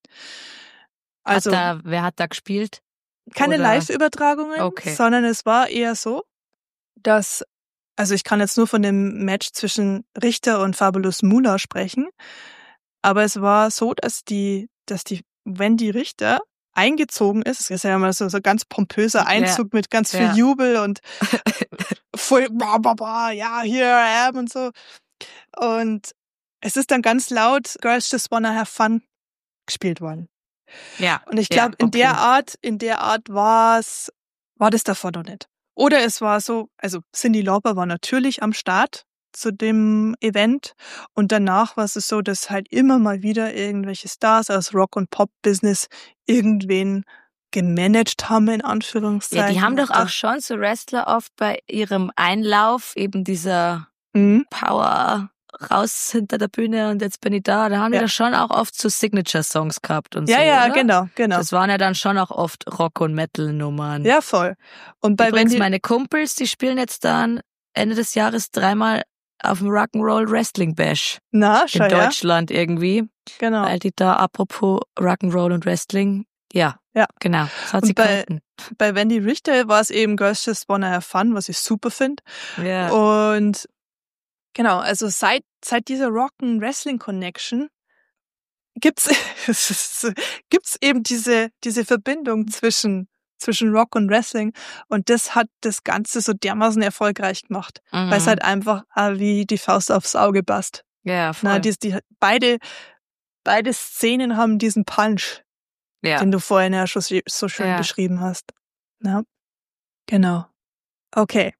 B: Also
A: hat da, wer hat da gespielt?
B: keine
A: oder-
B: Live-Übertragungen,
A: Okay.
B: sondern es war eher so, dass, also ich kann jetzt nur von dem Match zwischen Richter und Fabulous Moolah sprechen, aber es war so, dass die, dass die Wendy Richter eingezogen ist. Es ist ja immer so so ganz pompöser Einzug mit ganz viel
A: Ja.
B: Jubel und voll, bah, bah, bah, ja, here I am und so. Und es ist dann ganz laut Girls Just Wanna Have Fun gespielt worden.
A: Ja.
B: Und ich
A: ja,
B: glaube, in
A: okay.
B: der Art, in der Art war's, war das davor noch nicht. Oder es war so, also Cyndi Lauper war natürlich am Start zu dem Event und danach war es so, dass halt immer mal wieder irgendwelche Stars aus Rock- und Pop-Business irgendwen gemanagt haben, in Anführungszeichen.
A: Ja, die haben doch
B: Und da-
A: auch schon so Wrestler oft bei ihrem Einlauf, eben dieser
B: Mhm.
A: Power raus hinter der Bühne und jetzt bin ich da. Da haben die
B: Ja.
A: doch schon auch oft so Signature-Songs gehabt und
B: Ja,
A: so,
B: ja,
A: oder?
B: genau, genau.
A: Das waren ja dann schon auch oft Rock- und Metal-Nummern.
B: Ja, voll. Und bei
A: Übrigens,
B: Wendy,
A: meine Kumpels, die spielen jetzt dann Ende des Jahres dreimal auf dem Rock'n'Roll Wrestling Bash
B: na, schau
A: in
B: her.
A: Deutschland irgendwie,
B: Genau.
A: weil die da apropos Rock'n'Roll und Wrestling, ja,
B: Ja.
A: genau, das hat
B: Und
A: sie
B: bei-
A: gehalten.
B: Bei Wendy Richter war es eben Girls Just Wanna Have Fun, was ich super finde.
A: Ja.
B: Und genau, also seit, seit dieser Rock-and-Wrestling-Connection gibt's, gibt's eben diese, diese Verbindung zwischen, zwischen Rock und Wrestling. Und das hat das Ganze so dermaßen erfolgreich gemacht.
A: Mhm.
B: Weil es halt einfach äh, wie die Faust aufs Auge passt.
A: ja, voll.
B: Na, die, die, beide, beide Szenen haben diesen Punch,
A: ja.
B: den du vorhin ja schon so so schön
A: Ja.
B: beschrieben hast. Ja, genau. Okay.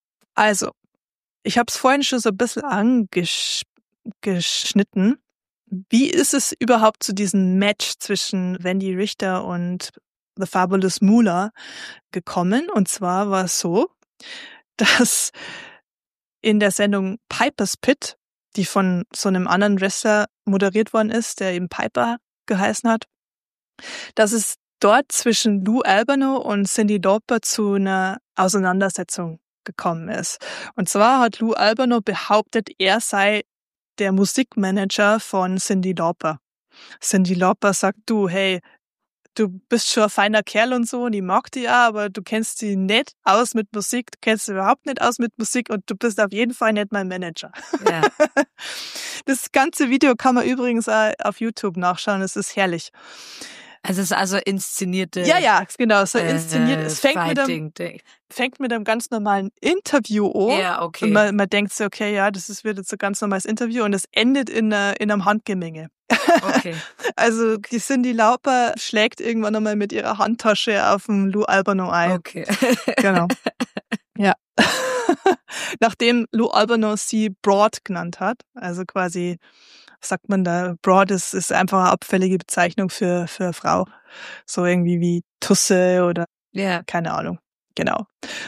B: Also, ich habe es vorhin schon so ein bisschen angeschnitten. wie ist es überhaupt zu diesem Match zwischen Wendy Richter und The Fabulous Moolah gekommen? Und zwar war es so, dass in der Sendung Piper's Pit, die von so einem anderen Wrestler moderiert worden ist, der eben Piper geheißen hat, dass es dort zwischen Lou Albano und Cyndi Lauper zu einer Auseinandersetzung gekommen ist. Und zwar hat Lou Albano behauptet, er sei der Musikmanager von Cyndi Lauper. Cyndi Lauper sagt, du, hey, du bist schon ein feiner Kerl und so und ich mag dich ja, aber du kennst dich nicht aus mit Musik, du kennst dich überhaupt nicht aus mit Musik und du bist auf jeden Fall nicht mein Manager.
A: Ja.
B: Das ganze Video kann man übrigens auch auf YouTube nachschauen, es ist herrlich.
A: Also es ist also inszenierte.
B: Ja, ja, genau, so inszeniert.
A: Äh,
B: es fängt mit, einem, fängt mit einem ganz normalen Interview an.
A: Ja, okay.
B: Und man, man denkt so, okay, ja, das ist, wird jetzt ein ganz normales Interview und es endet in, einer, in einem Handgemenge.
A: Okay.
B: Also die Cyndi Lauper schlägt irgendwann einmal mit ihrer Handtasche auf den Lou Albano ein.
A: Okay.
B: Genau. Ja. Nachdem Lou Albano sie Broad genannt hat, also quasi, was sagt man da, Broad ist, ist einfach eine abfällige Bezeichnung für, für Frau. So irgendwie wie Tusse oder
A: Ja.
B: keine Ahnung. Genau.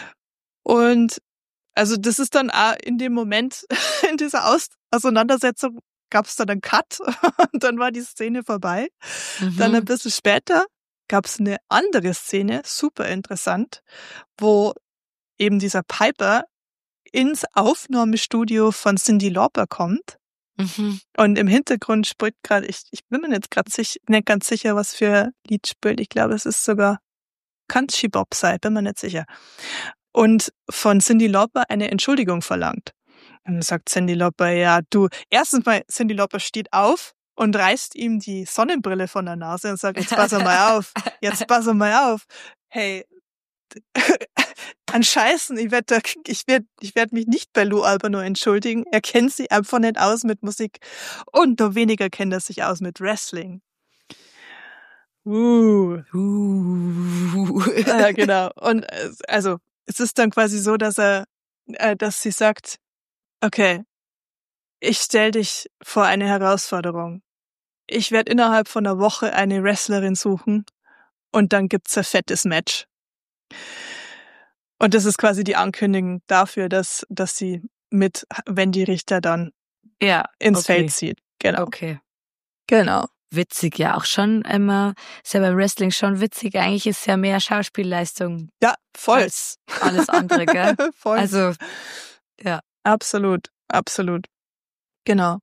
B: Und also das ist dann auch in dem Moment, in dieser Aus- Auseinandersetzung gab es dann einen Cut und dann war die Szene vorbei.
A: Mhm.
B: Dann ein bisschen später gab es eine andere Szene, super interessant, wo eben dieser Piper ins Aufnahmestudio von Cyndi Lauper kommt.
A: Mhm.
B: Und im Hintergrund spielt gerade, ich, ich bin mir jetzt gerade sich, nicht ganz sicher, was für ein Lied spielt. Ich glaube, es ist sogar Country Bop sei, bin mir nicht sicher. Und von Cyndi Lauper eine Entschuldigung verlangt. Und dann sagt Cyndi Lauper, ja, du, erstens mal, Cyndi Lauper steht auf und reißt ihm die Sonnenbrille von der Nase und sagt, jetzt pass mal auf, jetzt pass mal auf. Hey, an Scheißen, ich werde ich werd, ich werd mich nicht bei Lou Albano entschuldigen. Er kennt sich einfach nicht aus mit Musik und noch weniger kennt er sich aus mit Wrestling. Uh.
A: Uh.
B: Ja, genau. Und also es ist dann quasi so, dass er, äh, dass sie sagt, okay, ich stell dich vor eine Herausforderung. Ich werde innerhalb von einer Woche eine Wrestlerin suchen und dann gibt's ein fettes Match. Und das ist quasi die Ankündigung dafür, dass, dass sie mit Wendy Richter dann
A: Ja,
B: ins
A: okay.
B: Feld zieht. Genau.
A: Okay.
B: Genau.
A: Witzig, ja auch schon immer. Ist ja beim Wrestling schon witzig. Eigentlich ist ja mehr Schauspielleistung
B: Ja, voll.
A: als alles andere, gell?
B: Voll.
A: Also, ja.
B: Absolut, absolut. Genau.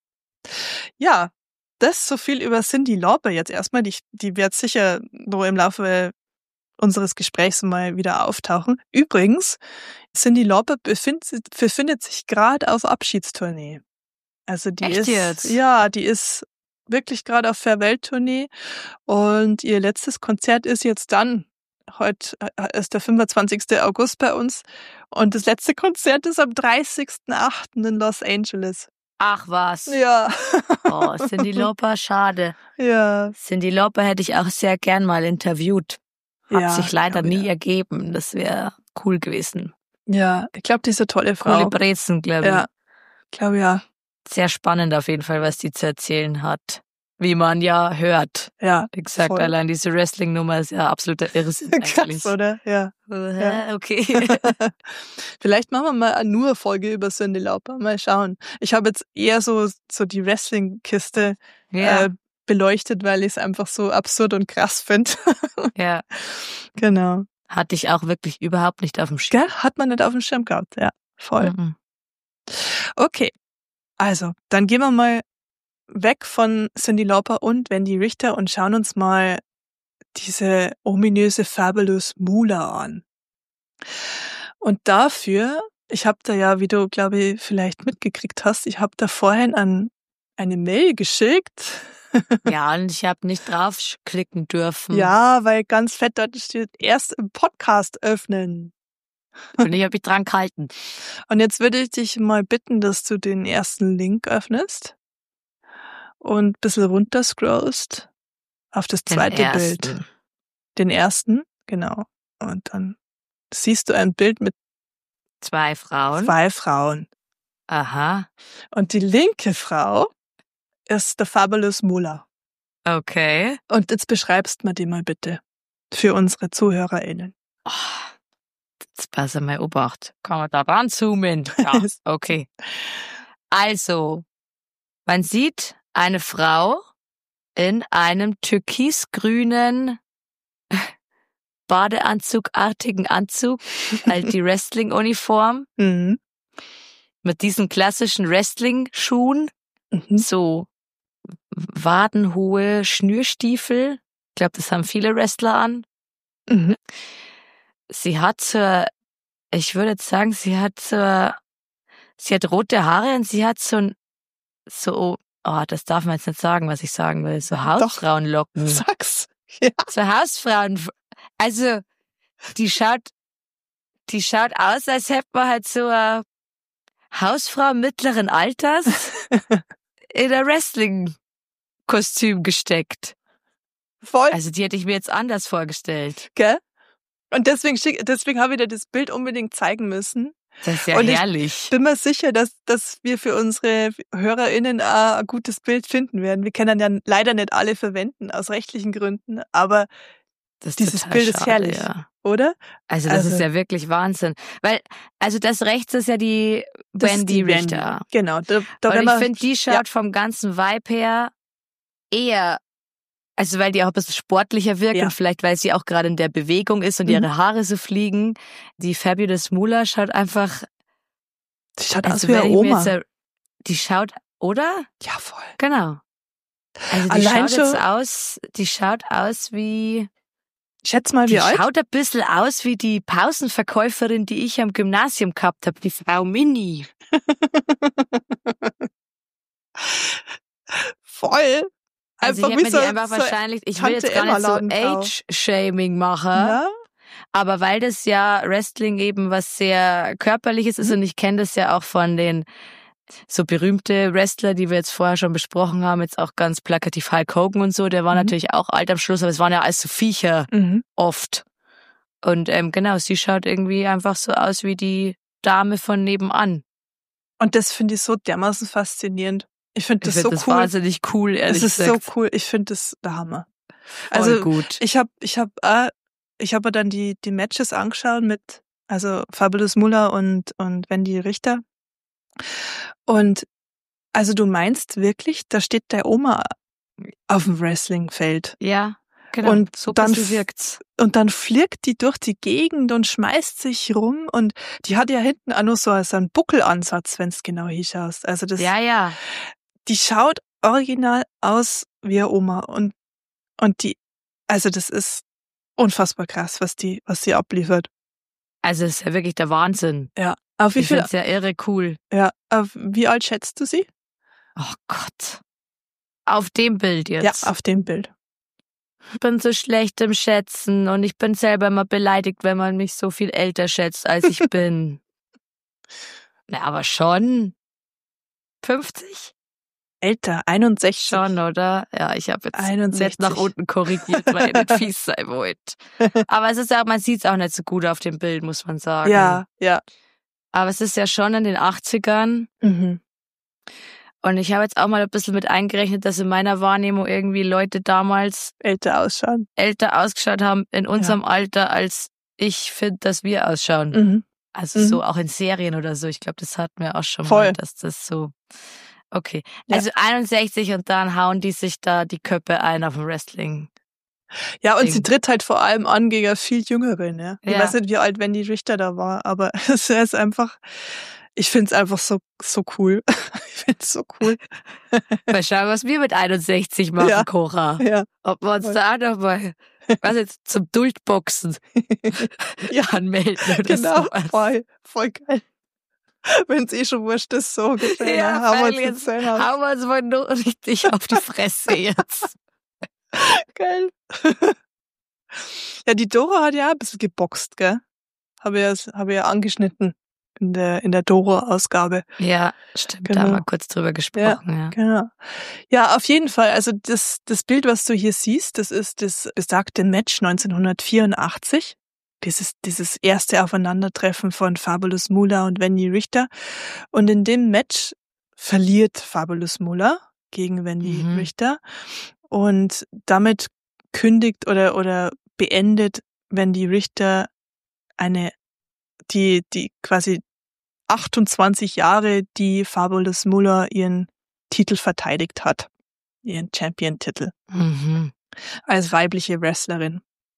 B: Ja, das so viel über Cyndi Lauper jetzt erstmal. Die, die wird sicher so im Laufe unseres Gesprächs mal wieder auftauchen. Übrigens, Cyndi Lauper befindet, befindet sich gerade auf Abschiedstournee. Also die
A: Echt
B: ist,
A: jetzt?
B: ja, die ist wirklich gerade auf Farewell-Tournee und ihr letztes Konzert ist jetzt dann. Heute ist der fünfundzwanzigsten August bei uns und das letzte Konzert ist am dreißigsten achten in Los Angeles.
A: Ach was.
B: Ja.
A: Oh, Cyndi Lauper, schade.
B: Ja.
A: Cyndi Lauper hätte ich auch sehr gern mal interviewt. Hat
B: Ja,
A: sich leider
B: glaub,
A: nie
B: ja.
A: ergeben. Das wäre cool gewesen.
B: Ja, ich glaube, die ist eine tolle Frau.
A: Coole Brezen, glaube ich.
B: Ja, glaube ja.
A: Sehr spannend auf jeden Fall, was die zu erzählen hat. Wie man ja hört.
B: Ja.
A: Wie gesagt,
B: voll.
A: allein diese Wrestling-Nummer ist ja absoluter Irrsinn eigentlich.
B: Krass, oder? Ja.
A: Äh,
B: Ja.
A: Okay.
B: Vielleicht machen wir mal nur eine Folge über Cyndi Lauper. Mal schauen. Ich habe jetzt eher so, so die Wrestling-Kiste
A: Ja.
B: äh, beleuchtet, weil ich es einfach so absurd und krass finde.
A: Ja.
B: Genau.
A: Hatte ich auch wirklich überhaupt nicht auf dem Schirm.
B: Gell? Hat man nicht auf dem Schirm gehabt. Ja, voll.
A: Mhm.
B: Okay. Also, dann gehen wir mal weg von Cyndi Lauper und Wendy Richter und schauen uns mal diese ominöse Fabulous Moolah an. Und dafür, ich habe da ja, wie du, glaube ich, vielleicht mitgekriegt hast, ich habe da vorhin an eine Mail geschickt.
A: Ja, und ich habe nicht draufklicken dürfen.
B: Ja, weil ganz fett dort steht, erst im Podcast öffnen.
A: Und ich habe mich dran gehalten.
B: Und jetzt würde ich dich mal bitten, dass du den ersten Link öffnest und ein bisschen runterscrollst auf das
A: Den
B: zweite
A: ersten.
B: Bild. Den ersten, genau. Und dann siehst du ein Bild mit
A: Zwei Frauen.
B: zwei Frauen.
A: Aha.
B: Und die linke Frau ist der Fabulous Moolah.
A: Okay.
B: Und jetzt beschreibst mir die mal bitte für unsere ZuhörerInnen.
A: Oh, jetzt pass mal Obacht. Kann man da ranzoomen? Ja, okay. Also, man sieht eine Frau in einem türkisgrünen Badeanzugartigen Anzug, halt die Wrestling-Uniform,
B: Mhm.
A: mit diesen klassischen Wrestling-Schuhen,
B: Mhm.
A: so wadenhohe Schnürstiefel. Ich glaube, das haben viele Wrestler an.
B: Mhm.
A: Sie hat so, ich würde jetzt sagen, sie hat so, sie hat rote Haare und sie hat so ein, so, oh, das darf man jetzt nicht sagen, was ich sagen will, so Hausfrauenlocken.
B: Sag's. Ja.
A: So Hausfrauen, also, die schaut, die schaut aus, als hätte man halt so eine Hausfrau mittleren Alters in ein Wrestling-Kostüm gesteckt.
B: Voll,
A: Also, die hätte ich mir jetzt anders vorgestellt.
B: gell? Und deswegen, schick- deswegen habe ich dir das Bild unbedingt zeigen müssen.
A: Das ist ja
B: Und ich
A: herrlich.
B: Bin mir sicher, dass, dass wir für unsere HörerInnen auch ein gutes Bild finden werden. Wir können ja leider nicht alle verwenden, aus rechtlichen Gründen, aber
A: Das ist
B: dieses
A: total
B: Bild ist
A: schade,
B: herrlich.
A: Ja.
B: oder?
A: Also, das
B: Also-
A: ist ja wirklich Wahnsinn. Weil, also das rechts ist ja die
B: Das ist
A: Wendy
B: die
A: Richter.
B: Wendy. Genau. Da, da
A: Und
B: wenn
A: ich
B: man-
A: finde, die schaut
B: ja.
A: vom ganzen Vibe her eher, also weil die auch ein bisschen sportlicher wirkt
B: Ja.
A: und vielleicht, weil sie auch gerade in der Bewegung ist und
B: Mhm.
A: ihre Haare so fliegen. Die Fabulous Moolah schaut einfach,
B: Die schaut
A: also
B: aus wie
A: wenn
B: eine
A: ich mir
B: Oma.
A: jetzt, äh, die schaut, oder?
B: Ja, voll.
A: Genau. Also die
B: Allein
A: schaut jetzt
B: schon-
A: aus, die schaut aus wie,
B: Schätz mal,
A: die
B: wie alt?
A: schaut ein bisschen aus wie die Pausenverkäuferin, die ich am Gymnasium gehabt habe, die Frau Mini.
B: Voll.
A: Also
B: Einfach
A: ich
B: wie
A: hätte mir
B: so,
A: die einfach
B: so
A: wahrscheinlich, ich will
B: Tante
A: jetzt gar nicht so
B: Emma-Ladenfrau.
A: Age-Shaming machen,
B: Ja?
A: aber weil das ja Wrestling eben was sehr Körperliches ist
B: Mhm.
A: und ich kenne das ja auch von den so berühmte Wrestler, die wir jetzt vorher schon besprochen haben, jetzt auch ganz plakativ Hulk Hogan und so, der war
B: Mhm.
A: natürlich auch alt am Schluss, aber es waren ja alles so Viecher
B: Mhm.
A: oft. Und ähm, genau, sie schaut irgendwie einfach so aus wie die Dame von nebenan.
B: Und das finde ich so dermaßen faszinierend. Ich finde
A: Ich
B: das
A: finde
B: so
A: das
B: cool.
A: wahnsinnig cool, ehrlich
B: Es ist
A: gesagt.
B: so cool. Ich finde das der Hammer.
A: Voll
B: Also
A: gut.
B: ich habe ich hab, äh, ich hab mir dann die, die Matches angeschaut mit, also Fabulous Moolah und, und Wendy Richter. Und also du meinst wirklich, da steht der Oma auf dem Wrestlingfeld.
A: Ja, genau.
B: Und
A: so
B: dann
A: dann
B: f-
A: wirkt's.
B: Und dann flirgt die durch die Gegend und schmeißt sich rum. Und die hat ja hinten auch noch so, so einen Buckelansatz, wenn es genau hinschaust. Also das,
A: Ja, ja.
B: die schaut original aus wie eine Oma. Und, und die, also das ist unfassbar krass, was die, was die abliefert.
A: Also es ist ja wirklich der Wahnsinn.
B: Ja. Auf wie
A: Ich
B: viel,
A: finde es ja irre cool.
B: ja, auf wie alt schätzt du sie?
A: Oh Gott. Auf dem Bild jetzt.
B: Ja, auf dem Bild.
A: Ich bin so schlecht im Schätzen und ich bin selber immer beleidigt, wenn man mich so viel älter schätzt, als ich bin. Na, aber schon fünfzig?
B: Älter, einundsechzig.
A: Schon, oder? Ja, ich habe jetzt
B: einundsechzig.
A: nicht nach unten korrigiert, weil ihr nicht fies sein wollt. Aber es ist auch, man sieht es auch nicht so gut auf dem Bild, muss man sagen.
B: Ja, ja.
A: Aber es ist ja schon in den achtzigern.
B: Mhm.
A: Und ich habe jetzt auch mal ein bisschen mit eingerechnet, dass in meiner Wahrnehmung irgendwie Leute damals
B: Älter ausschauen.
A: älter ausgeschaut haben in unserem Alter, als ich finde, dass wir ausschauen.
B: Mhm.
A: Also
B: Mhm.
A: so auch in Serien oder so. Ich glaube, das hatten wir auch schon
B: Voll.
A: mal, dass das so... Okay.
B: Ja.
A: Also einundsechzig und dann hauen die sich da die Köpfe ein auf dem Wrestling.
B: Ja, und
A: Ding.
B: sie tritt halt vor allem an gegen eine viel Jüngeren, ja. Ich
A: Ja.
B: weiß nicht, wie alt Wendy Richter da war, aber es ist einfach, ich find's einfach so, so cool. Ich find's so cool.
A: Mal schauen, was wir mit einundsechzig machen,
B: Ja.
A: Cora.
B: Ja.
A: Ob wir uns
B: Voll.
A: da auch noch mal, was jetzt, zum Duldboxen
B: Ja,
A: anmelden oder
B: genau.
A: sowas.
B: Voll, voll geil. Wenn's eh schon wurscht ist, so ungefähr.
A: Ja,
B: hauen wir
A: weil
B: uns
A: jetzt
B: jetzt selber auf.
A: hauen wir uns mal nur richtig auf die Fresse jetzt.
B: Geil. Ja, die Dora hat ja auch ein bisschen geboxt, gell? Habe ich ja, habe ich ja angeschnitten in der, in der Dora-Ausgabe.
A: Ja, stimmt, da
B: Genau.
A: haben wir kurz drüber gesprochen, ja.
B: Genau. Ja, auf jeden Fall. Also das, das Bild, was du hier siehst, das ist das besagte Match neunzehnhundertvierundachtzig. Dieses, dieses erste Aufeinandertreffen von Fabulous Moolah und Wendy Richter. Und in dem Match verliert Fabulous Moolah gegen Wendy
A: Mhm.
B: Richter. Und damit kündigt oder, oder beendet Wendy Richter eine, die, die quasi achtundzwanzig Jahre, die Fabulous Moolah ihren Titel verteidigt hat. Ihren Champion-Titel.
A: Mhm.
B: Als weibliche Wrestlerin.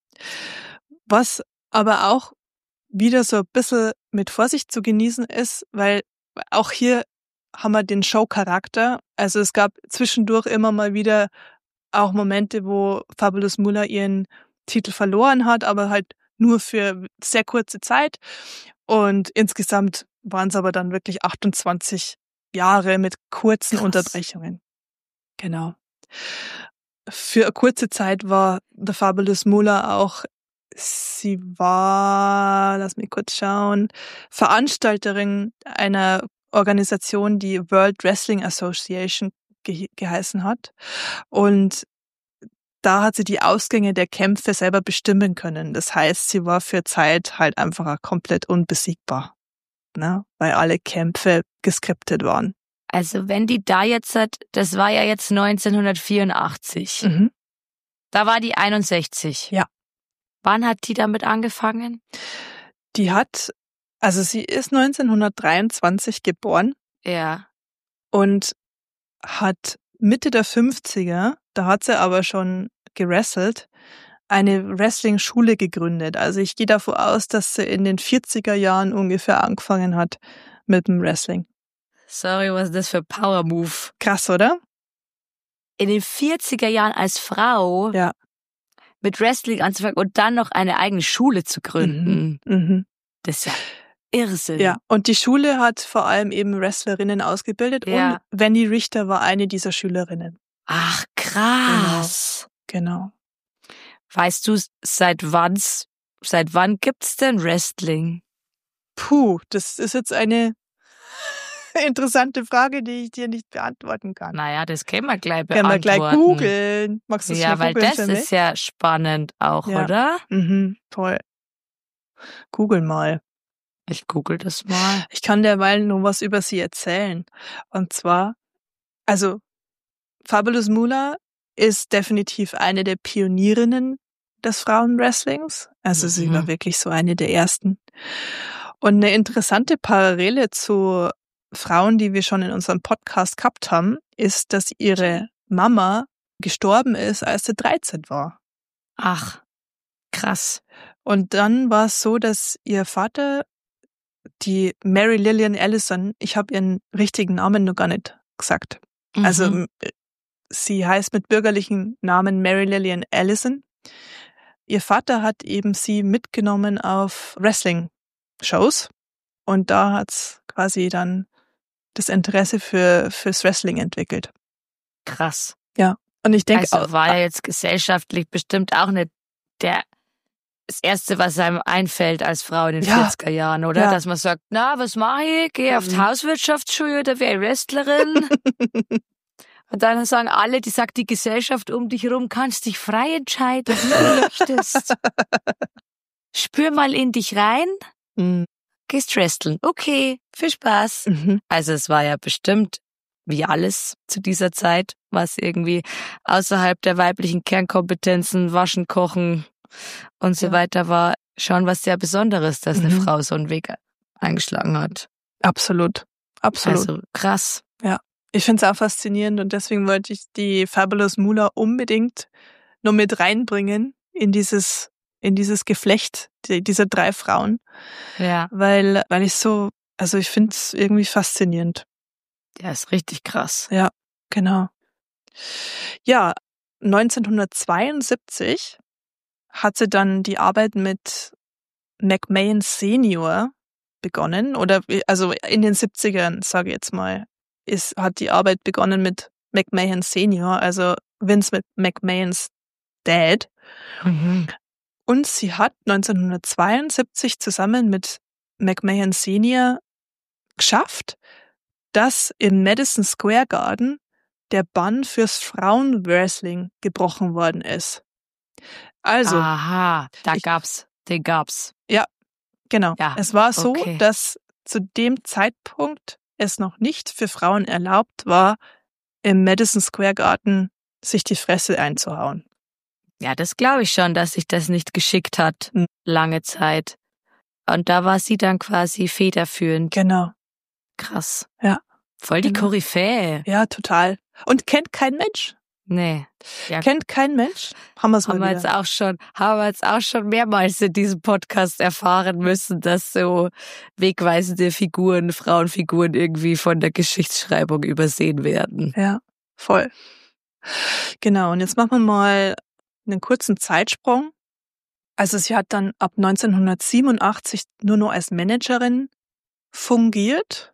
B: Was aber auch wieder so ein bisschen mit Vorsicht zu genießen ist, weil auch hier haben wir den Show-Charakter. Also es gab zwischendurch immer mal wieder auch Momente, wo Fabulous Moolah ihren Titel verloren hat, aber halt nur für sehr kurze Zeit. Und insgesamt waren es aber dann wirklich achtundzwanzig Jahre mit kurzen
A: Krass.
B: Unterbrechungen. Genau. Für eine kurze Zeit war The Fabulous Moolah auch, sie war, lass mich kurz schauen, Veranstalterin einer Organisation, die World Wrestling Association ge- geheißen hat. Und da hat sie die Ausgänge der Kämpfe selber bestimmen können. Das heißt, sie war für Zeit halt einfach komplett unbesiegbar, ne? Weil alle Kämpfe geskriptet waren.
A: Also wenn die da jetzt hat, das war ja jetzt neunzehnhundertvierundachtzig.
B: Mhm.
A: Da war die einundsechzig.
B: Ja.
A: Wann hat die damit angefangen?
B: Die hat, also sie ist neunzehnhundertdreiundzwanzig geboren
A: Ja.
B: und hat Mitte der fünfziger, da hat sie aber schon gewrestelt, eine Wrestling-Schule gegründet. Also ich gehe davon aus, dass sie in den vierziger Jahren ungefähr angefangen hat mit dem Wrestling.
A: Sorry, was ist das für Power Move?
B: Krass, oder?
A: In den vierziger Jahren als Frau
B: Ja.
A: mit Wrestling anzufangen und dann noch eine eigene Schule zu gründen.
B: Mhm. Mhm.
A: Das ist ja Irrsinn.
B: Ja, und die Schule hat vor allem eben Wrestlerinnen ausgebildet
A: Ja.
B: und Wendy Richter war eine dieser Schülerinnen.
A: Ach, krass.
B: Genau.
A: Weißt du, seit wann's, seit wann gibt's denn Wrestling?
B: Puh, das ist jetzt eine interessante Frage, die ich dir nicht beantworten kann.
A: Naja, das können wir gleich
B: Können wir
A: beantworten.
B: gleich googeln. Magst du es
A: Ja,
B: schnell
A: weil
B: googeln
A: das
B: für mich?
A: ist ja spannend auch,
B: Ja.
A: oder?
B: Mhm, toll. Google mal.
A: Ich google das mal.
B: Ich kann derweil noch was über sie erzählen. Und zwar, also Fabulous Moolah ist definitiv eine der Pionierinnen des Frauenwrestlings. Also sie
A: Mhm.
B: war wirklich so eine der ersten. Und eine interessante Parallele zu Frauen, die wir schon in unserem Podcast gehabt haben, ist, dass ihre Mama gestorben ist, als sie dreizehn war.
A: Ach, krass.
B: Und dann war es so, dass ihr Vater, die Mary Lillian Ellison, ich habe ihren richtigen Namen noch gar nicht gesagt.
A: Mhm.
B: Also m- sie heißt mit bürgerlichen Namen Mary Lillian Ellison. Ihr Vater hat eben sie mitgenommen auf Wrestling-Shows und da hat's quasi dann das Interesse für fürs Wrestling entwickelt.
A: krass.
B: Und ich denke
A: Also
B: auch,
A: war ja jetzt gesellschaftlich bestimmt auch nicht der das Erste, was einem einfällt als Frau in den
B: Ja.
A: vierziger Jahren, oder?
B: Ja.
A: Dass man sagt, na, was mache ich? Gehe auf die
B: Mhm.
A: Hauswirtschaftsschule oder werde Wrestlerin? Und dann sagen alle, die sagt die Gesellschaft um dich herum, kannst dich frei entscheiden, wie du möchtest. Spür mal in dich rein,
B: Mhm.
A: gehst wresteln. Okay, viel Spaß.
B: Mhm.
A: Also es war ja bestimmt, wie alles zu dieser Zeit, was irgendwie außerhalb der weiblichen Kernkompetenzen, Waschen, Kochen und so
B: Ja.
A: weiter war, schon was sehr Besonderes, dass eine
B: Mhm.
A: Frau so einen Weg eingeschlagen hat.
B: Absolut. Absolut.
A: Also krass.
B: Ich finde es auch faszinierend und deswegen wollte ich die Fabulous Moolah unbedingt noch mit reinbringen in dieses, in dieses Geflecht die, dieser drei Frauen,
A: Ja,
B: weil, weil ich so, also ich finde es irgendwie faszinierend.
A: der ist richtig krass.
B: Genau. Ja, neunzehnhundertzweiundsiebzig hat sie dann die Arbeit mit McMahon Senior begonnen oder also in den siebzigern, sage ich jetzt mal, ist, hat die Arbeit begonnen mit McMahon Senior, also Vince McMahons Dad.
A: Mhm.
B: Und sie hat neunzehnhundertzweiundsiebzig zusammen mit McMahon Senior geschafft, dass im Madison Square Garden der Bann fürs Frauenwrestling gebrochen worden ist. Also,
A: Aha, da
B: ich-
A: gab's, den gab's.
B: genau.
A: Ja,
B: Es war so,
A: okay.
B: dass zu dem Zeitpunkt es noch nicht für Frauen erlaubt war, im Madison Square Garden sich die Fresse einzuhauen.
A: Ja, das glaube ich schon, dass sich das nicht geschickt hat,
B: Mhm.
A: lange Zeit. Und da war sie dann quasi federführend.
B: Genau.
A: Krass.
B: Ja.
A: Voll die
B: Genau.
A: Koryphäe.
B: Ja, total. Und kennt kein Mensch.
A: Nee. Ja.
B: Kennt kein Mensch. Haben wir es
A: Haben
B: mal
A: wir
B: wieder.
A: jetzt auch schon, haben wir jetzt auch schon mehrmals in diesem Podcast erfahren müssen, dass so wegweisende Figuren, Frauenfiguren irgendwie von der Geschichtsschreibung übersehen werden.
B: Ja, voll. Genau, und jetzt machen wir mal einen kurzen Zeitsprung. Also sie hat dann ab neunzehnhundertsiebenundachtzig nur noch als Managerin fungiert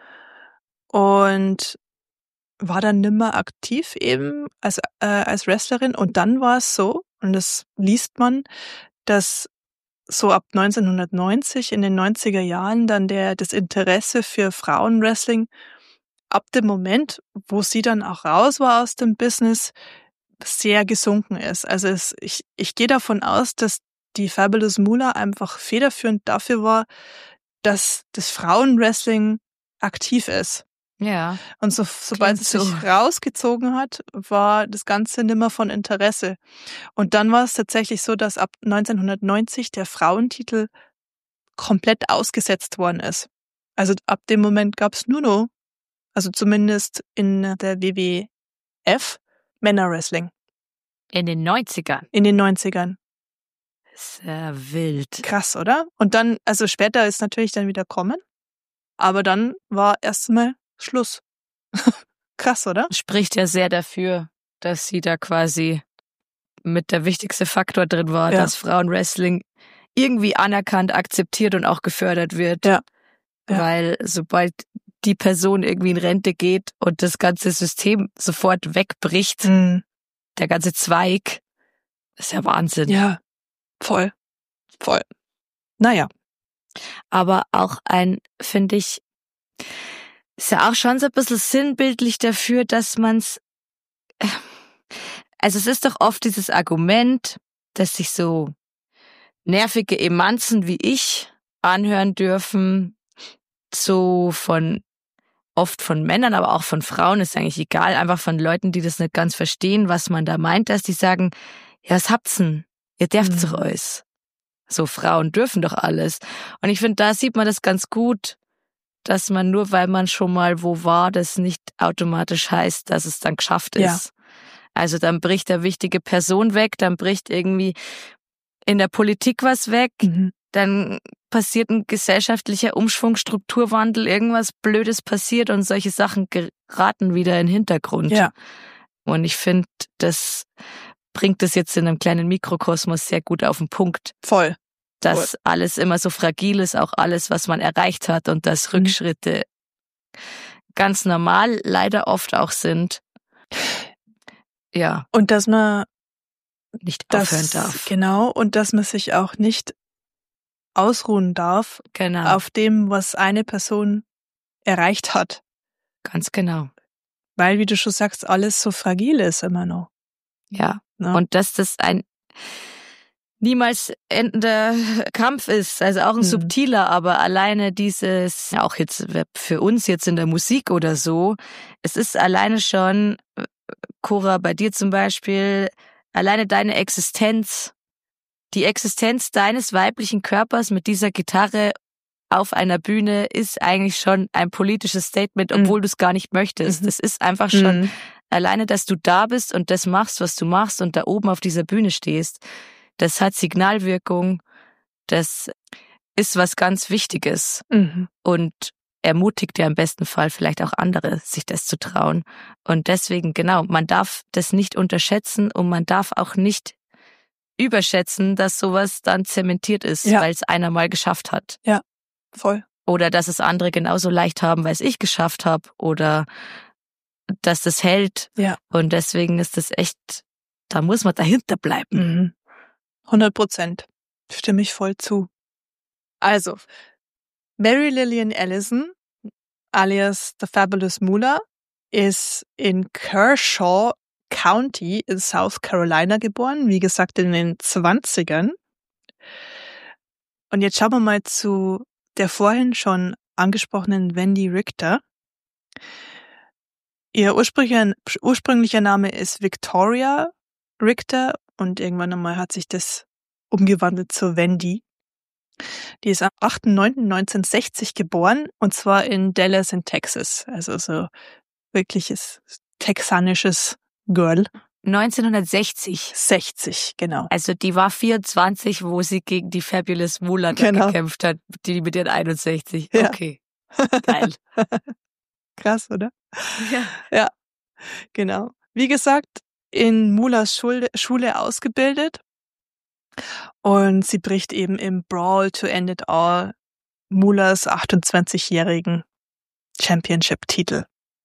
B: und war dann nimmer aktiv eben als, äh, als Wrestlerin. Und dann war es so, und das liest man, dass so ab neunzehnhundertneunzig in den neunziger Jahren dann der das Interesse für Frauenwrestling ab dem Moment, wo sie dann auch raus war aus dem Business, sehr gesunken ist. Also es, ich, ich gehe davon aus, dass die Fabulous Moolah einfach federführend dafür war, dass das Frauenwrestling aktiv ist.
A: Ja.
B: Und so, sobald
A: Klingt
B: es
A: so.
B: sich rausgezogen hat, war das Ganze nimmer von Interesse. Und dann war es tatsächlich so, dass ab neunzehnhundertneunzig der Frauentitel komplett ausgesetzt worden ist. Also ab dem Moment gab es nur noch, also zumindest in der W W F, Männerwrestling
A: In den neunzigern.
B: in den neunzigern.
A: Sehr wild.
B: Krass, oder? Und dann, also später ist natürlich dann wieder kommen, aber dann war erstmal Schluss. Krass, oder?
A: Spricht ja sehr dafür, dass sie da quasi mit der wichtigste Faktor drin war,
B: Ja.
A: dass Frauenwrestling irgendwie anerkannt, akzeptiert und auch gefördert wird.
B: Ja. Ja.
A: Weil sobald die Person irgendwie in Rente geht und das ganze System sofort wegbricht,
B: Mhm.
A: der ganze Zweig, ist ja Wahnsinn.
B: Ja, voll. Voll. Naja.
A: Aber auch ein, finde ich, ist ja auch schon so ein bisschen sinnbildlich dafür, dass man's, also es ist doch oft dieses Argument, dass sich so nervige Emanzen wie ich anhören dürfen, so von, oft von Männern, aber auch von Frauen, ist eigentlich egal, einfach von Leuten, die das nicht ganz verstehen, was man da meint, dass die sagen, ja, was habt's denn? Ihr dürft's doch
B: Mhm.
A: alles. So, Frauen dürfen doch alles. Und ich finde, da sieht man das ganz gut, dass man nur, weil man schon mal wo war, das nicht automatisch heißt, dass es dann geschafft
B: Ja.
A: ist. Also dann bricht eine wichtige Person weg, dann bricht irgendwie in der Politik was weg,
B: Mhm.
A: dann passiert ein gesellschaftlicher Umschwung, Strukturwandel, irgendwas Blödes passiert und solche Sachen geraten wieder in den Hintergrund.
B: Ja.
A: Und ich finde, das bringt es jetzt in einem kleinen Mikrokosmos sehr gut auf den Punkt,
B: Voll.
A: dass alles immer so fragil ist, auch alles, was man erreicht hat und dass
B: Mhm.
A: Rückschritte ganz normal leider oft auch sind. Ja,
B: Und dass man
A: nicht
B: das,
A: aufhören darf.
B: genau, und dass man sich auch nicht ausruhen darf
A: Genau,
B: auf dem, was eine Person erreicht hat.
A: ganz genau.
B: Weil, wie du schon sagst, alles so fragil ist immer noch.
A: Ja,
B: Ne?
A: und dass das ein niemals endender Kampf ist, also auch ein
B: Mhm.
A: subtiler, aber alleine dieses, ja, auch jetzt für uns jetzt in der Musik oder so, es ist alleine schon, Cora, bei dir zum Beispiel, alleine deine Existenz, die Existenz deines weiblichen Körpers mit dieser Gitarre auf einer Bühne ist eigentlich schon ein politisches Statement,
B: Mhm.
A: obwohl du es gar nicht möchtest.
B: Mhm.
A: Das ist einfach schon,
B: Mhm.
A: alleine, dass du da bist und das machst, was du machst und da oben auf dieser Bühne stehst, das hat Signalwirkung, das ist was ganz Wichtiges
B: Mhm.
A: und ermutigt ja im besten Fall vielleicht auch andere, sich das zu trauen. Und deswegen, genau, man darf das nicht unterschätzen und man darf auch nicht überschätzen, dass sowas dann zementiert ist,
B: Ja.
A: weil es einer mal geschafft hat.
B: Voll.
A: Oder dass es andere genauso leicht haben, weil es ich geschafft habe. Oder dass das hält.
B: Ja.
A: Und deswegen ist das echt, da muss man dahinter bleiben.
B: Mhm. hundert Prozent. Stimme ich voll zu. Also, Mary Lillian Ellison, alias The Fabulous Moolah, ist in Kershaw County in South Carolina geboren, wie gesagt in den zwanzigern. Und jetzt schauen wir mal zu der vorhin schon angesprochenen Wendy Richter. Ihr ursprünglicher, ursprünglicher Name ist Victoria Richter und irgendwann einmal hat sich das umgewandelt zu Wendy. Die ist am achter neunter neunzehnhundertsechzig geboren und zwar in Dallas in Texas. Also so wirkliches texanisches Girl.
A: neunzehnhundertsechzig.
B: sechzig, genau.
A: Also die war vierundzwanzig, wo sie gegen die Fabulous Moolah
B: Genau.
A: gekämpft hat, die mit ihren einundsechzig.
B: Ja.
A: Okay, geil.
B: Krass, oder?
A: Ja.
B: Ja, genau. Wie gesagt, in Moolahs Schule, Schule ausgebildet und sie bricht eben im Brawl to End It All Moolahs achtundzwanzigjährigen Championship-Titel.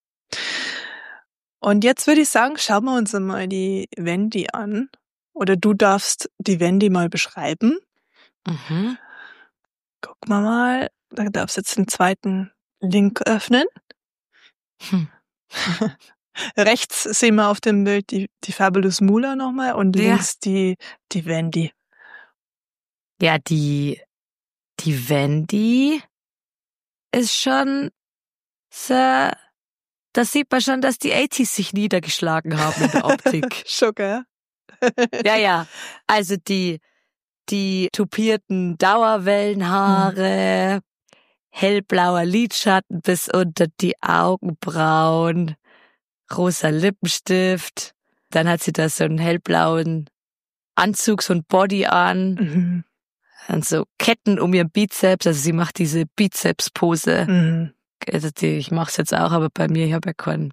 B: Und jetzt würde ich sagen, schauen wir uns mal die Wendy an. Oder du darfst die Wendy mal beschreiben.
A: Mhm.
B: Gucken wir mal. Da darfst du jetzt den zweiten Link öffnen.
A: Hm.
B: Rechts sehen wir auf dem Bild die, die Fabulous Moolah nochmal und
A: Ja.
B: links die, die Wendy.
A: Ja, die, die Wendy ist schon sehr, das sieht man schon, dass die achtziger sich niedergeschlagen haben in der Optik.
B: Schocker.
A: Ja, ja. Also die, die tupierten Dauerwellenhaare, hellblauer Lidschatten bis unter die Augenbrauen, rosa Lippenstift. Dann hat sie da so einen hellblauen Anzug, so ein Body an.
B: Mhm.
A: Und so Ketten um ihren Bizeps. Also sie macht diese Bizeps-Pose.
B: Mhm.
A: Also die, ich mach's jetzt auch, aber bei mir, ich habe ja keinen.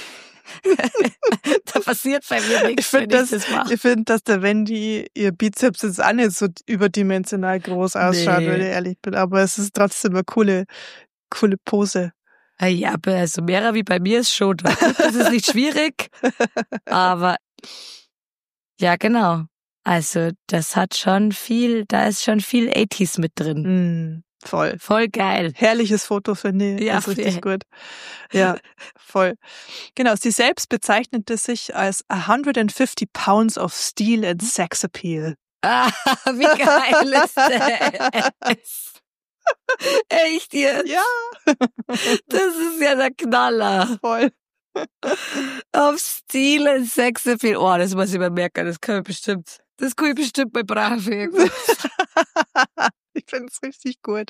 A: Da passiert bei mir nichts,
B: Ich finde,
A: wenn
B: dass,
A: ich das mache.
B: ich find, dass der Wendy ihr Bizeps jetzt auch nicht so überdimensional groß ausschaut,
A: Nee.
B: wenn ich ehrlich bin. Aber es ist trotzdem eine coole, coole Pose.
A: Ja, aber also mehrer wie bei mir ist schon. Das ist nicht schwierig. Aber ja, genau. Also das hat schon viel, da ist schon viel achtziger mit drin.
B: Mhm. Voll.
A: Voll geil.
B: Herrliches Foto, finde ich.
A: Ja,
B: Das ist richtig
A: viel.
B: gut. Ja, voll. Genau, sie selbst bezeichnete sich als one hundred fifty pounds of steel and sex appeal.
A: Ah, wie geil ist das? Echt jetzt?
B: Ja,
A: Das ist ja der Knaller.
B: voll.
A: Auf Stil und Sexappeal. Oh, das muss ich mir merken. Das kann ich bestimmt, das kann ich bestimmt mal brauchen für irgendwas.
B: Ich finde es richtig gut.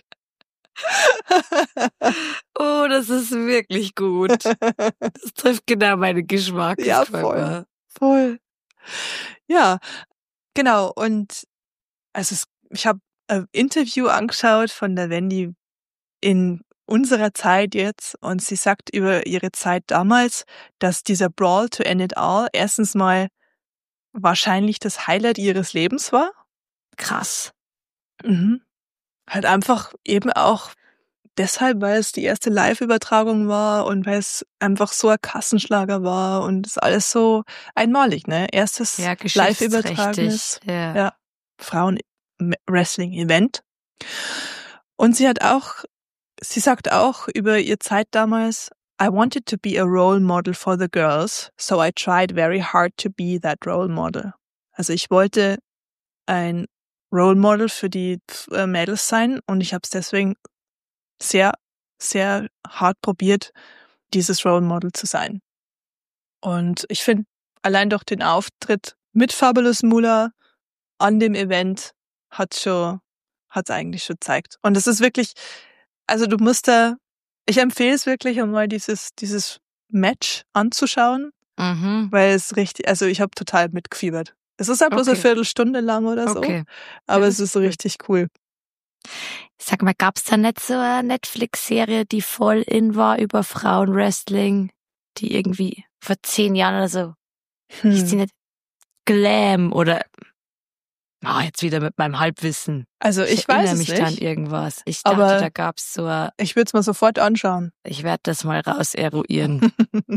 A: Oh, das ist wirklich gut. Das trifft genau meinen Geschmack. Das
B: Ja,
A: gefällt
B: voll.
A: mir.
B: Voll. Ja, genau. Und also es, ich habe ein Interview angeschaut von der Wendy in unserer Zeit jetzt und sie sagt über ihre Zeit damals, dass dieser Brawl to End It All erstens mal wahrscheinlich das Highlight ihres Lebens war.
A: Krass.
B: Mhm. Halt einfach eben auch deshalb, weil es die erste Live-Übertragung war und weil es einfach so ein Kassenschlager war und es alles so einmalig, ne? Erstes
A: Ja,
B: Live-Übertragenes
A: geschichtsträchtig. Ja.
B: ja, Frauen-Wrestling-Event. Und sie hat auch, sie sagt auch über ihre Zeit damals, I wanted to be a role model for the girls, so I tried very hard to be that role model. Also ich wollte ein Role Model für die äh, Mädels sein und ich habe es deswegen sehr, sehr hart probiert, dieses Role Model zu sein. Und ich finde, allein durch den Auftritt mit Fabulous Moolah an dem Event hat schon, hat's eigentlich schon gezeigt. Und es ist wirklich, also du musst da, ich empfehle es wirklich, einmal dieses, dieses Match anzuschauen,
A: Mhm.
B: weil es richtig, also ich habe total mitgefiebert. Es ist halt bloß eine
A: Okay.
B: Viertelstunde lang oder so,
A: Okay.
B: aber
A: Ja,
B: es ist so
A: cool.
B: richtig cool.
A: Sag mal, gab's da nicht so eine Netflix-Serie, die voll in war über Frauenwrestling, die irgendwie vor zehn Jahren oder so, hieß die
B: Hm.
A: nicht Glam oder, ah, jetzt wieder mit meinem Halbwissen.
B: Also ich,
A: Ich erinnere
B: weiß es
A: mich
B: nicht.
A: da an irgendwas. Ich dachte,
B: Aber-
A: da gab's so, ein-
B: Ich würde es mal sofort anschauen.
A: ich werde das mal raus eruieren.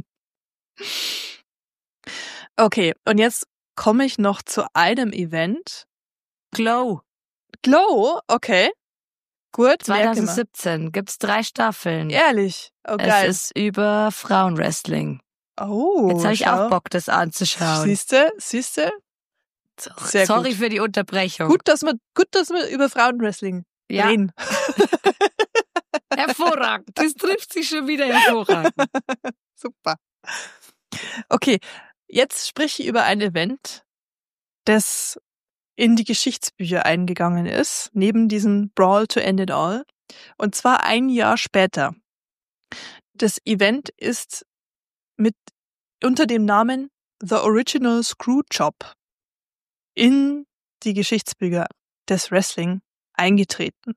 B: Okay, und jetzt komme ich noch zu einem Event.
A: Glow,
B: Glow, okay. Gut, merke mal.
A: zwanzig siebzehn, gibt's drei Staffeln.
B: Ehrlich, oh geil.
A: Es ist über Frauenwrestling.
B: Oh,
A: Jetzt habe ich
B: schau.
A: auch Bock, das anzuschauen.
B: Siehste, siehste. sehr
A: Sorry
B: gut.
A: für die Unterbrechung.
B: Gut, dass wir, gut, dass wir über Frauenwrestling
A: Ja.
B: reden.
A: Hervorragend. Das trifft sich schon wieder hervorragend.
B: Super. Okay, jetzt sprich ich über ein Event, das in die Geschichtsbücher eingegangen ist, neben diesem Brawl to End It All. Und zwar ein Jahr später. Das Event ist mit unter dem Namen The Original Screwjob in die Geschichtsbücher des Wrestling eingetreten.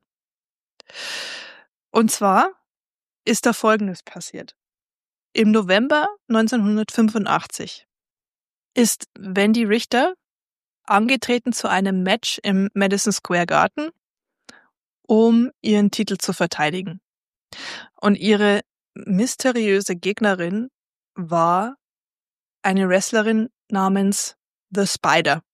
B: Und zwar ist da Folgendes passiert. Im November neunzehnhundertfünfundachtzig ist Wendy Richter angetreten zu einem Match im Madison Square Garden, um ihren Titel zu verteidigen. Und ihre mysteriöse Gegnerin war eine Wrestlerin namens The Spider.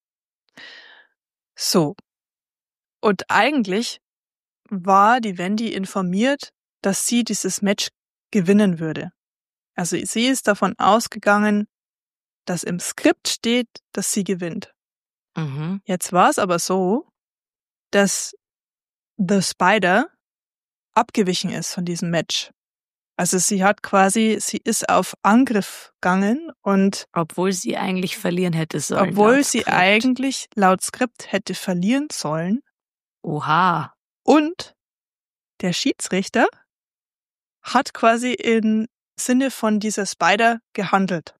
B: So. Und eigentlich war die Wendy informiert, dass sie dieses Match gewinnen würde. Also sie ist davon ausgegangen, dass im Skript steht, dass sie gewinnt.
A: Mhm.
B: Jetzt war es aber so, dass The Spider abgewichen ist von diesem Match. Also sie hat quasi, sie ist auf Angriff gegangen und
A: Obwohl sie eigentlich verlieren hätte sollen.
B: obwohl
A: laut
B: sie
A: Skript.
B: eigentlich laut Skript hätte verlieren sollen
A: Oha.
B: und der Schiedsrichter hat quasi im Sinne von dieser Spider gehandelt.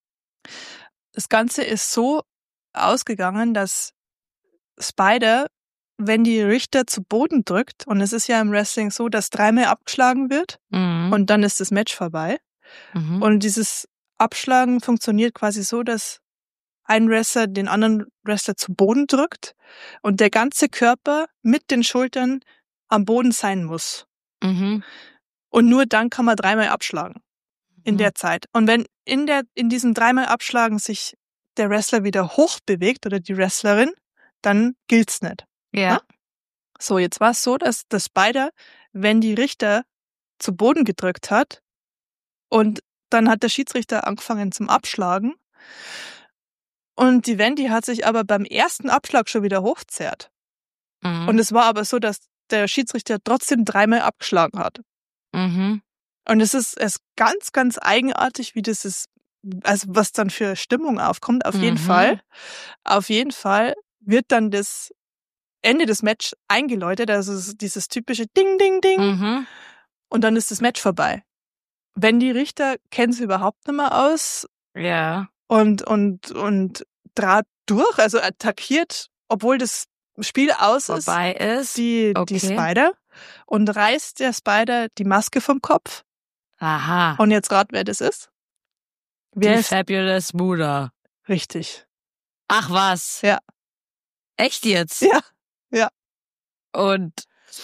B: Das Ganze ist so ausgegangen, dass Spider, wenn die Richter zu Boden drückt, und es ist ja im Wrestling so, dass dreimal abgeschlagen wird
A: Mhm.
B: und dann ist das Match vorbei.
A: Mhm.
B: Und dieses Abschlagen funktioniert quasi so, dass ein Wrestler den anderen Wrestler zu Boden drückt und der ganze Körper mit den Schultern am Boden sein muss.
A: Mhm.
B: Und nur dann kann man dreimal abschlagen in
A: Mhm.
B: der Zeit. Und wenn in der in diesem dreimal Abschlagen sich der Wrestler wieder hoch bewegt oder die Wrestlerin, dann gilt's nicht.
A: Ja.
B: So, jetzt war es so, dass das Spider, wenn die Richter zu Boden gedrückt hat und dann hat der Schiedsrichter angefangen zum Abschlagen und die Wendy hat sich aber beim ersten Abschlag schon wieder hochzerrt.
A: Mhm.
B: Und es war aber so, dass der Schiedsrichter trotzdem dreimal abgeschlagen hat.
A: Mhm.
B: Und es ist, es ist ganz, ganz eigenartig, wie das ist, also was dann für Stimmung aufkommt. Auf jeden
A: Mhm.
B: Fall, auf jeden Fall wird dann das Ende des Matches eingeläutet, also es ist dieses typische Ding, Ding, Ding.
A: Mhm.
B: Und dann ist das Match vorbei. Wenn die Richter kennen sie überhaupt nicht mehr aus
A: Ja.
B: und, und, und draht durch, also attackiert, obwohl das Spiel aus ist,
A: Vorbei ist.
B: die,
A: Okay.
B: die Spider und reißt der Spider die Maske vom Kopf.
A: Aha.
B: Und jetzt rat, wer das ist. Wer
A: Die
B: ist
A: Fabulous Mutter.
B: richtig?
A: Ach was.
B: Ja.
A: Echt jetzt?
B: Ja, ja.
A: Und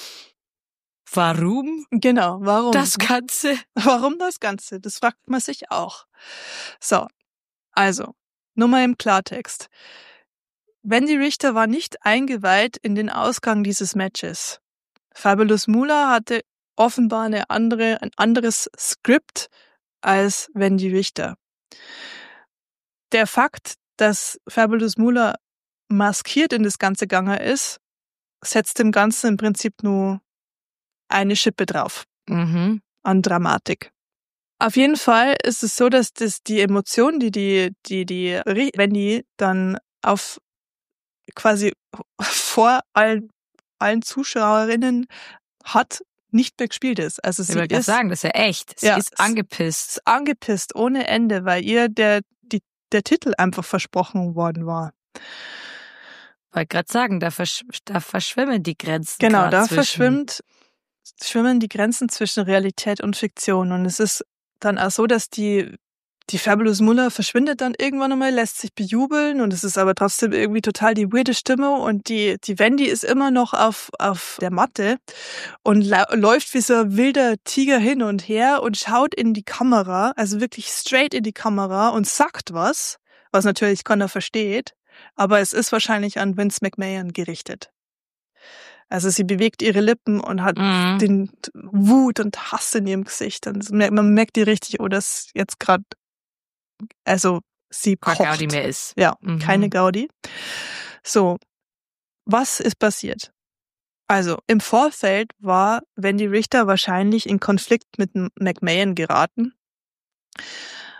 A: warum
B: Genau, warum?
A: das Ganze?
B: Warum das Ganze? Das fragt man sich auch. So, also, nur mal im Klartext. Wendy Richter war nicht eingeweiht in den Ausgang dieses Matches. Fabulous Moolah hatte offenbar eine andere, ein anderes Skript als Wendy Richter. Der Fakt, dass Fabulous Moolah maskiert in das Ganze gegangen ist, setzt dem Ganzen im Prinzip nur eine Schippe drauf
A: Mhm.
B: an Dramatik. Auf jeden Fall ist es so, dass das die Emotionen, die die, die, die Wendy dann auf quasi vor allen, allen Zuschauerinnen hat, nicht mehr gespielt ist. Also
A: Ich
B: sie
A: wollte gerade
B: ist,
A: sagen, das ist ja echt. Sie
B: Ja,
A: ist
B: es-
A: angepisst.
B: ist angepisst ohne Ende, weil ihr der, die, der Titel einfach versprochen worden war.
A: Wollte gerade sagen, da, versch da verschwimmen die Grenzen.
B: Genau,
A: grad
B: da
A: zwischen.
B: verschwimmt, schwimmen die Grenzen zwischen Realität und Fiktion. Und es ist dann auch so, dass die, die Fabulous Moolah verschwindet dann irgendwann einmal, lässt sich bejubeln und es ist aber trotzdem irgendwie total die weirde Stimmung und die, die Wendy ist immer noch auf, auf der Matte und läuft wie so ein wilder Tiger hin und her und schaut in die Kamera, also wirklich straight in die Kamera und sagt was, was natürlich keiner versteht, aber es ist wahrscheinlich an Vince McMahon gerichtet. Also sie bewegt ihre Lippen und hat
A: Mhm.
B: den Wut und Hass in ihrem Gesicht. Und man merkt die richtig, oh, das jetzt gerade, also sie
A: Kein
B: kocht.
A: Gaudi mehr ist.
B: Ja,
A: Mhm.
B: keine Gaudi. So, was ist passiert? Also im Vorfeld war Wendy Richter wahrscheinlich in Konflikt mit McMahon geraten.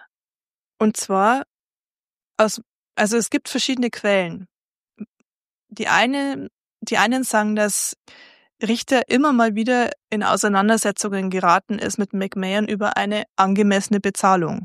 B: Und zwar aus, also es gibt verschiedene Quellen. Die eine, die einen sagen, dass Richter immer mal wieder in Auseinandersetzungen geraten ist mit McMahon über eine angemessene Bezahlung.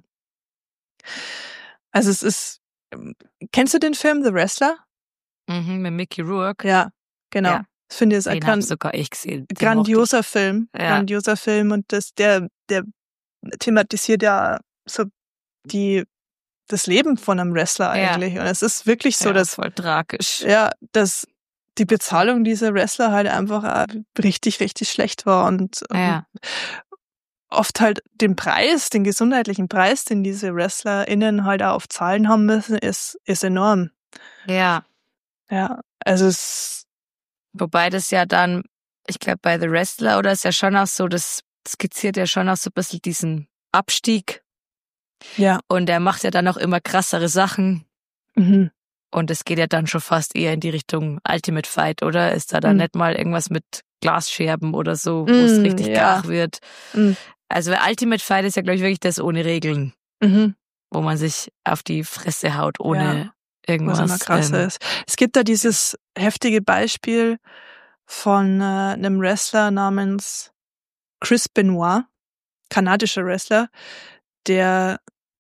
B: Also es ist, kennst du den Film The Wrestler?
A: Mhm, mit Mickey Rourke.
B: Ja, genau.
A: Ja.
B: Ich finde es ein
A: Den hab
B: gran
A: sogar ich gesehen. Den
B: grandioser
A: mochte
B: Film,
A: ich. Ja.
B: grandioser Film und das, der, der thematisiert ja so die, das Leben von einem Wrestler
A: Ja.
B: eigentlich. Und es ist wirklich so,
A: Ja,
B: dass,
A: voll tragisch.
B: ja, dass die Bezahlung dieser Wrestler halt einfach auch richtig, richtig schlecht war und,
A: Ja.
B: und oft halt den Preis, den gesundheitlichen Preis, den diese WrestlerInnen halt auch auf Zahlen haben müssen, ist, ist enorm.
A: Ja.
B: Ja, also es,
A: Wobei das ja dann, ich glaube bei The Wrestler, oder ist ja schon auch so, das skizziert ja schon auch so ein bisschen diesen Abstieg.
B: ja.
A: Und er macht ja dann auch immer krassere Sachen.
B: Mhm.
A: Und es geht ja dann schon fast eher in die Richtung Ultimate Fight, oder? Ist da dann
B: Mhm.
A: nicht mal irgendwas mit Glasscherben oder so, wo es
B: Mm,
A: richtig
B: ja.
A: gach wird?
B: Mhm.
A: Also Ultimate Fight ist ja, glaube ich, wirklich das ohne Regeln,
B: Mhm.
A: wo man sich auf die Fresse haut, ohne
B: Ja, was
A: irgendwas.
B: immer krasser
A: ähm,
B: ist. Es gibt da dieses heftige Beispiel von äh, einem Wrestler namens Chris Benoit, kanadischer Wrestler, der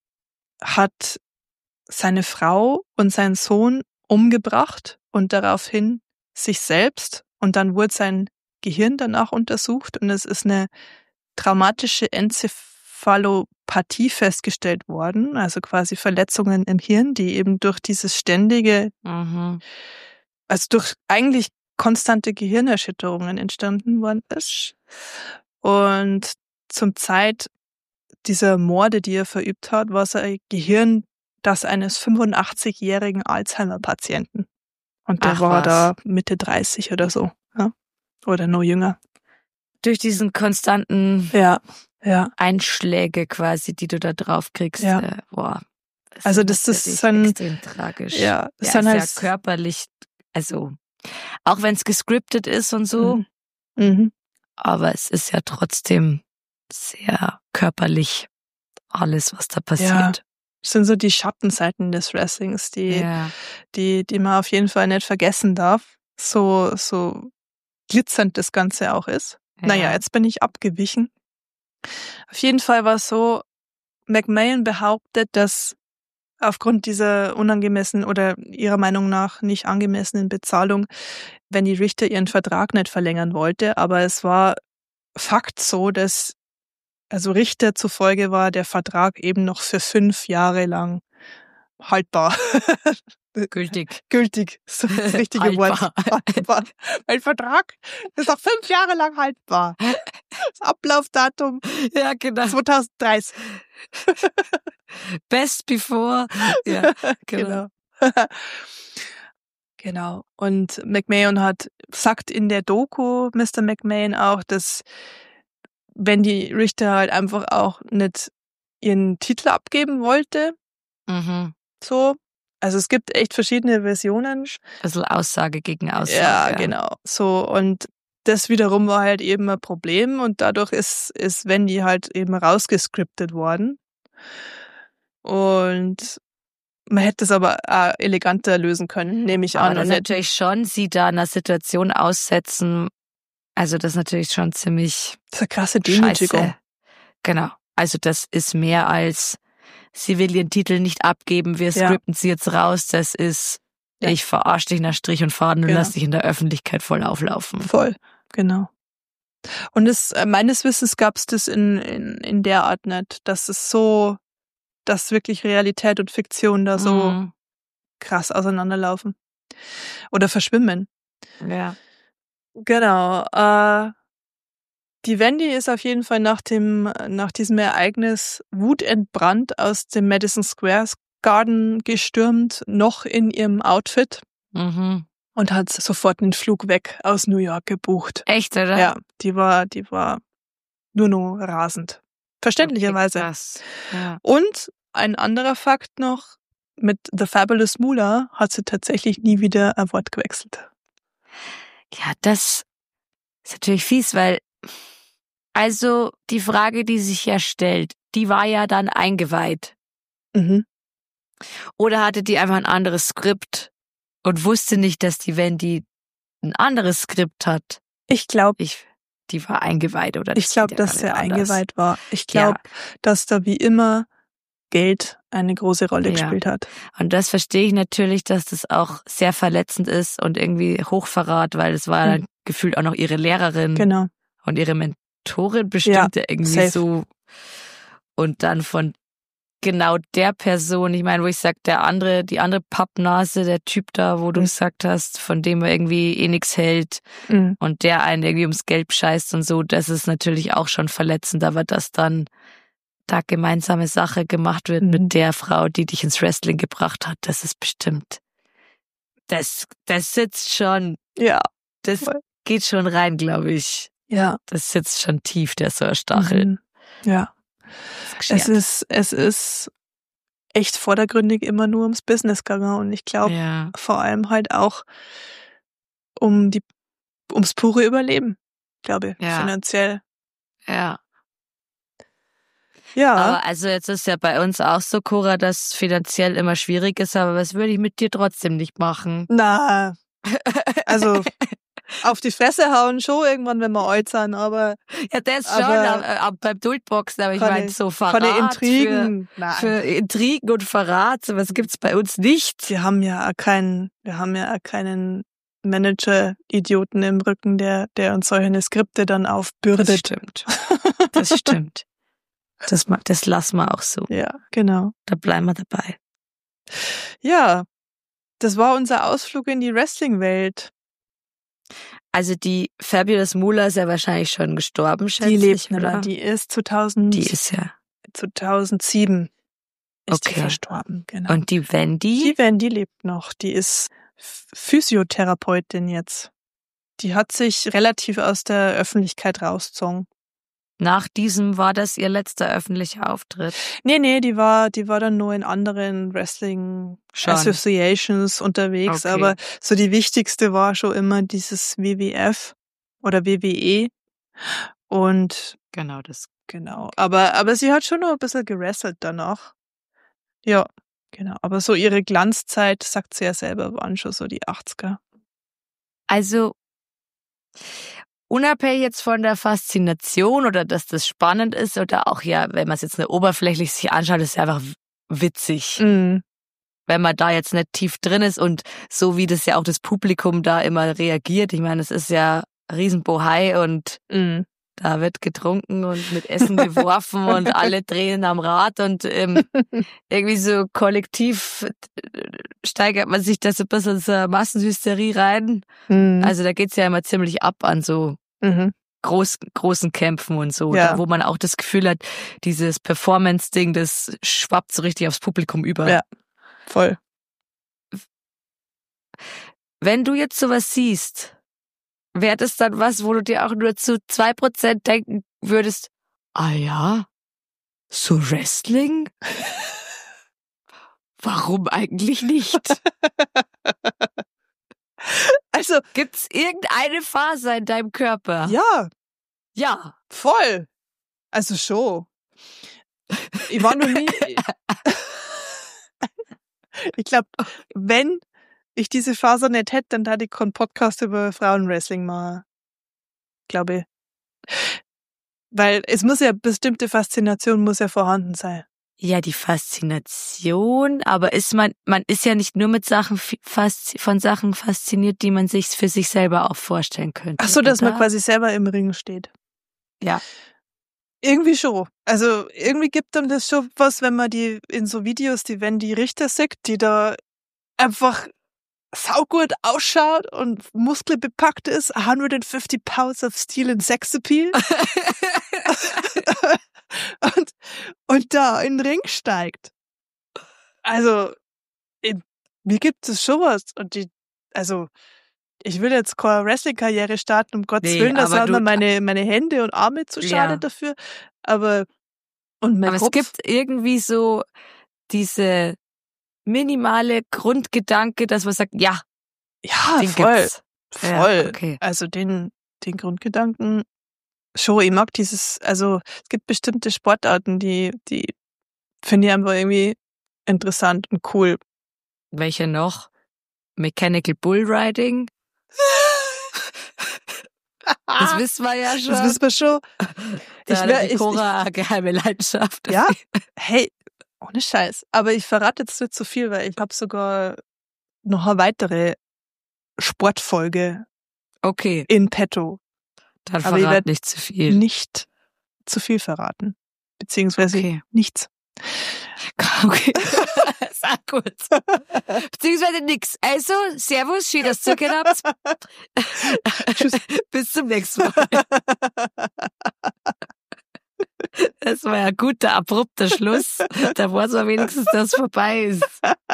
B: hat seine Frau und seinen Sohn umgebracht und daraufhin sich selbst, und dann wurde sein Gehirn danach untersucht und es ist eine traumatische Enzephalopathie festgestellt worden, also quasi Verletzungen im Hirn, die eben durch dieses ständige,
A: mhm.
B: also durch eigentlich konstante Gehirnerschütterungen entstanden worden ist. Und zum Zeit dieser Morde, die er verübt hat, war sein Gehirn das eines fünfundachtzigjährigen Alzheimer-Patienten. Und der
A: Ach
B: war
A: was.
B: da Mitte dreißig oder so, ja? Oder noch jünger.
A: Durch diesen konstanten
B: Ja, ja.
A: Einschläge quasi, die du da drauf kriegst.
B: Ja.
A: Äh, boah. Das
B: Also
A: ist
B: das ist
A: natürlich
B: ein-
A: extrem tragisch.
B: Ja, das
A: Ja,
B: sind
A: ist
B: halt
A: ja körperlich, also auch wenn es gescriptet ist und so,
B: Mhm. Mhm.
A: aber es ist ja trotzdem sehr körperlich alles, was da passiert.
B: Das sind so die Schattenseiten des Wrestlings, die,
A: Ja.
B: die, die man auf jeden Fall nicht vergessen darf. So, so glitzernd das Ganze auch ist.
A: Ja.
B: Naja, jetzt bin ich abgewichen. Auf jeden Fall war es so, McMahon behauptet, dass aufgrund dieser unangemessenen oder ihrer Meinung nach nicht angemessenen Bezahlung, wenn die Richter ihren Vertrag nicht verlängern wollte, aber es war Fakt so, dass, also Richter zufolge war der Vertrag eben noch für fünf Jahre lang haltbar.
A: Gültig.
B: Gültig, so das richtige Wort.
A: Haltbar.
B: Haltbar. Mein Vertrag ist noch fünf Jahre lang haltbar. Das Ablaufdatum
A: Ja, genau.
B: zweitausenddreißig.
A: Best before. Ja,
B: Genau.
A: genau.
B: Genau. Und McMahon hat, sagt in der Doku Mister McMahon auch, dass wenn die Richter halt einfach auch nicht ihren Titel abgeben wollte,
A: Mhm.
B: so. Also es gibt echt verschiedene Versionen.
A: Bisschen Aussage gegen Aussage.
B: Ja, genau. So, und das wiederum war halt eben ein Problem und dadurch ist, ist Wendy halt eben rausgescriptet worden. Und man hätte es aber auch eleganter lösen können, nehme ich
A: Aber
B: an.
A: das
B: Und
A: ist
B: nicht,
A: natürlich schon, sie da einer Situation aussetzen, also das ist natürlich schon ziemlich
B: das ist eine krasse Demütigung.
A: scheiße. Genau. Also das ist mehr als, sie will ihren Titel nicht abgeben, wir
B: Ja.
A: scripten sie jetzt raus, das ist,
B: Ja.
A: ich verarsch dich nach Strich und Faden und
B: Genau.
A: lass dich in der Öffentlichkeit voll auflaufen.
B: Voll, genau. Und es, äh, meines Wissens gab es das in, in, in der Art nicht, dass es so, dass wirklich Realität und Fiktion da so
A: Mhm.
B: krass auseinanderlaufen. Oder verschwimmen.
A: Ja.
B: Genau. Äh, die Wendy ist auf jeden Fall nach dem, nach diesem Ereignis wutentbrannt aus dem Madison Square Garden gestürmt, noch in ihrem Outfit,
A: Mhm.
B: und hat sofort einen Flug weg aus New York gebucht.
A: Echt, oder?
B: Ja, die war, die war nur noch rasend. Verständlicherweise.
A: Okay, krass. Ja.
B: Und ein anderer Fakt noch, mit The Fabulous Moolah hat sie tatsächlich nie wieder ein Wort gewechselt.
A: Ja, das ist natürlich fies, weil, also die Frage, die sich ja stellt, die war ja dann eingeweiht.
B: Mhm.
A: Oder hatte die einfach ein anderes Skript und wusste nicht, dass die Wendy ein anderes Skript hat?
B: Ich glaube,
A: Ich, die war eingeweiht, oder?
B: ich
A: Das
B: glaube,
A: geht ja
B: dass
A: gar
B: er
A: nicht anders.
B: eingeweiht war. Ich glaube,
A: Ja.
B: dass da wie immer Geld eine große Rolle
A: Ja.
B: gespielt hat.
A: Und das verstehe ich natürlich, dass das auch sehr verletzend ist und irgendwie Hochverrat, weil es war
B: Mhm.
A: dann gefühlt auch noch ihre Lehrerin
B: Genau.
A: und ihre Mentorin bestimmt ja irgendwie
B: safe.
A: so. Und dann von genau der Person, ich meine, wo ich sag, der andere, die andere Pappnase, der Typ da, wo du
B: Mhm.
A: gesagt hast, von dem er irgendwie eh nix hält
B: Mhm.
A: und der einen irgendwie ums Geld scheißt und so, das ist natürlich auch schon verletzend, aber dass dann da gemeinsame Sache gemacht wird
B: Mhm.
A: mit der Frau, die dich ins Wrestling gebracht hat, das ist bestimmt, das, das sitzt schon,
B: Ja.
A: das
B: Voll.
A: geht schon rein, glaube ich.
B: Ja.
A: Das sitzt schon tief, der so ein Stachel.
B: Mhm. Ja.
A: Das ist
B: Es
A: geschert.
B: ist, es ist echt vordergründig immer nur ums Business gegangen und ich glaube
A: Ja,
B: vor allem halt auch um die, ums pure Überleben, glaube ich,
A: Ja.
B: finanziell.
A: ja.
B: Ja,
A: Aber also jetzt ist ja bei uns auch so, Cora, dass es finanziell immer schwierig ist, aber das würde ich mit dir trotzdem nicht machen.
B: na, also auf die Fresse hauen schon irgendwann, wenn wir alt sind, aber
A: Ja, das schon,
B: aber
A: aber, aber beim Duldboxen, aber ich
B: keine-
A: meine so Verrat
B: keine Intrigen.
A: für,
B: Nein.
A: für Intrigen und Verrat, sowas gibt's bei uns nicht.
B: Wir haben ja auch keinen, wir haben ja auch keinen Manager-Idioten im Rücken, der, der uns solche Skripte dann
A: Das
B: aufbürdet.
A: stimmt. Das stimmt. Das, ma- das lassen wir auch so.
B: Ja, genau.
A: Da bleiben wir dabei.
B: Ja, das war unser Ausflug in die Wrestling-Welt.
A: Also die Fabulous Moolah ist ja wahrscheinlich schon gestorben, schätze
B: Die lebt
A: ich,
B: nicht mehr.
A: oder?
B: Die ist zweitausend,
A: Die ist ja.
B: zweitausendsieben ist die
A: Okay.
B: verstorben, genau.
A: Und die Wendy?
B: Die Wendy lebt noch. Die ist Ph- Physiotherapeutin jetzt. Die hat sich relativ aus der Öffentlichkeit rausgezogen.
A: Nach diesem war das ihr letzter öffentlicher Auftritt.
B: Nee, nee, die war, die war dann nur in anderen Wrestling
A: Schon.
B: Associations unterwegs,
A: Okay.
B: aber so die wichtigste war schon immer dieses W W F oder W W E. Und
A: Genau das.
B: genau, aber, aber sie hat schon noch ein bisschen gewrestelt danach. Ja, genau. Aber so ihre Glanzzeit, sagt sie ja selber, waren schon so die achtziger.
A: Also unabhängig jetzt von der Faszination oder dass das spannend ist oder auch ja, wenn man es jetzt nur oberflächlich sich anschaut, ist es einfach w- witzig.
B: Mhm.
A: Wenn man da jetzt nicht tief drin ist und so wie das ja auch das Publikum da immer reagiert. Ich meine, es ist ja Riesenbohai und
B: Mhm.
A: da wird getrunken und mit Essen geworfen und alle drehen am Rad und ähm, irgendwie so kollektiv äh, steigert man sich da so ein bisschen in so eine Massenhysterie rein.
B: Mhm.
A: Also da geht's ja immer ziemlich ab an so
B: Mhm.
A: groß, großen Kämpfen und so,
B: Ja.
A: da, wo man auch das Gefühl hat, dieses Performance-Ding, das schwappt so richtig aufs Publikum über.
B: Ja. Voll.
A: Wenn du jetzt sowas siehst, wäre das dann was, wo du dir auch nur zu zwei Prozent denken würdest, ah ja, so Wrestling? Warum eigentlich nicht?
B: Also,
A: Gibt's irgendeine Faser in deinem Körper?
B: ja,
A: Ja.
B: voll. Also schon. Ich war noch nie. Ich glaube, wenn ich diese Faser nicht hätte, dann hätte ich keinen Podcast über Frauenwrestling machen. Glaube ich. Weil es muss ja, bestimmte Faszination muss ja vorhanden sein.
A: Ja, die Faszination, aber ist man, man ist ja nicht nur mit Sachen fi- faszi- von Sachen fasziniert, die man sich für sich selber auch vorstellen könnte.
B: Ach so, dass man
A: oder?
B: quasi selber im Ring steht.
A: Ja.
B: Irgendwie schon. Also irgendwie gibt einem das schon was, wenn man die in so Videos, die Wendy Richter sieht, die da einfach saugut ausschaut und muskelbepackt ist, hundertfünfzig Pounds of Steel and Sex Appeal. und, und da in den Ring steigt. Also, in, mir gibt es schon was. Und die, also, ich will jetzt keine Wrestling-Karriere starten, um Gottes
A: Nee,
B: Willen, da
A: aber
B: sind
A: du-
B: mir meine, meine Hände und Arme zu schade
A: Ja.
B: dafür. Aber, und mein
A: Aber
B: Kopf.
A: es gibt irgendwie so diese minimale Grundgedanke, dass man sagt, ja,
B: ja,
A: den
B: voll.
A: gibt's. Ja,
B: Voll.
A: okay.
B: Also den, den Grundgedanken schon. Ich mag dieses, also es gibt bestimmte Sportarten, die, die finde ich einfach irgendwie interessant und cool.
A: Welche noch? Mechanical Bull Riding? Das wissen wir ja schon.
B: Das wissen wir schon.
A: Da
B: Ich
A: hat
B: wär-
A: die
B: ich-
A: Cora eine geheime Leidenschaft.
B: Ja? Hey, ohne Scheiß. Aber ich verrate jetzt nicht zu viel, weil ich habe sogar noch eine weitere Sportfolge
A: Okay,
B: in petto.
A: dann
B: Aber ich
A: verrat
B: werd
A: nicht zu viel.
B: Nicht zu viel verraten. Beziehungsweise
A: Okay.
B: nichts.
A: Okay. Sag gut. Beziehungsweise nix. Also, servus, schön, dass ihr zugehört habt.
B: Tschüss.
A: Bis zum nächsten Mal. Das war ja ein guter, abrupter Schluss. Da weiß man wenigstens, dass es vorbei ist.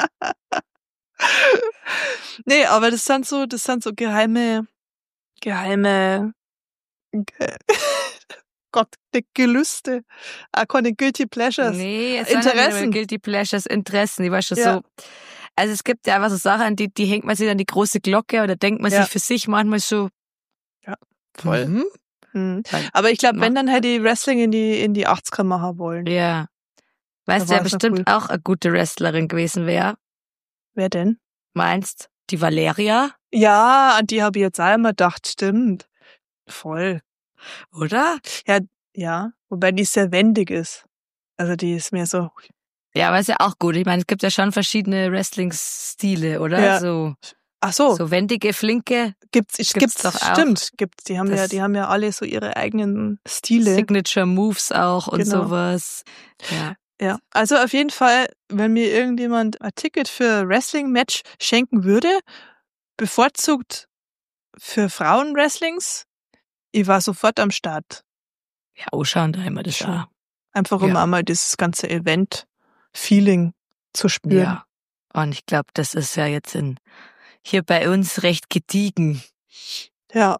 B: Nee, aber das sind so, das sind so geheime, geheime, ge Gott, die Gelüste. Auch keine Guilty Pleasures.
A: Nee, es sind ja nicht
B: Interessen.
A: mehr Guilty Pleasures, Interessen. Ich weiß schon
B: Ja.
A: so. Also es gibt ja einfach so Sachen, die, die hängt man sich an die große Glocke oder denkt man
B: Ja.
A: sich für sich manchmal so.
B: Ja, voll.
A: Mhm.
B: Mhm.
A: Weil-
B: Aber ich glaube,
A: Mach-
B: wenn, dann hätte ich Wrestling in die, in die achtziger machen wollen.
A: Ja. Weißt
B: Da
A: du, wer
B: war's noch
A: bestimmt
B: cool.
A: auch eine gute Wrestlerin gewesen wäre?
B: Wer denn?
A: Meinst? Die Valeria?
B: Ja, an die habe ich jetzt auch immer gedacht, stimmt. Voll.
A: Oder?
B: Ja, wobei die sehr wendig ist. Also die ist mehr so,
A: Ja, aber ist ja auch gut. Ich meine, es gibt ja schon verschiedene Wrestling-Stile, oder?
B: Ja.
A: So,
B: ach so,
A: so wendige, flinke,
B: gibt's,
A: gibt's
B: gibt's,
A: doch auch.
B: stimmt, gibt's. Die haben ja,
A: Das-
B: die haben ja alle so ihre eigenen Stile.
A: Signature Moves auch und
B: Genau.
A: sowas. Ja.
B: Ja, also auf jeden Fall, wenn mir irgendjemand ein Ticket für Wrestling-Match schenken würde, bevorzugt für Frauen-Wrestlings, ich war sofort am Start.
A: Ja, anschauen da immer das
B: Schon.
A: auch.
B: Einfach um
A: Ja.
B: einmal dieses ganze Event-Feeling zu spüren.
A: Ja. Und ich glaube, das ist ja jetzt in, hier bei uns recht gediegen.
B: Ja.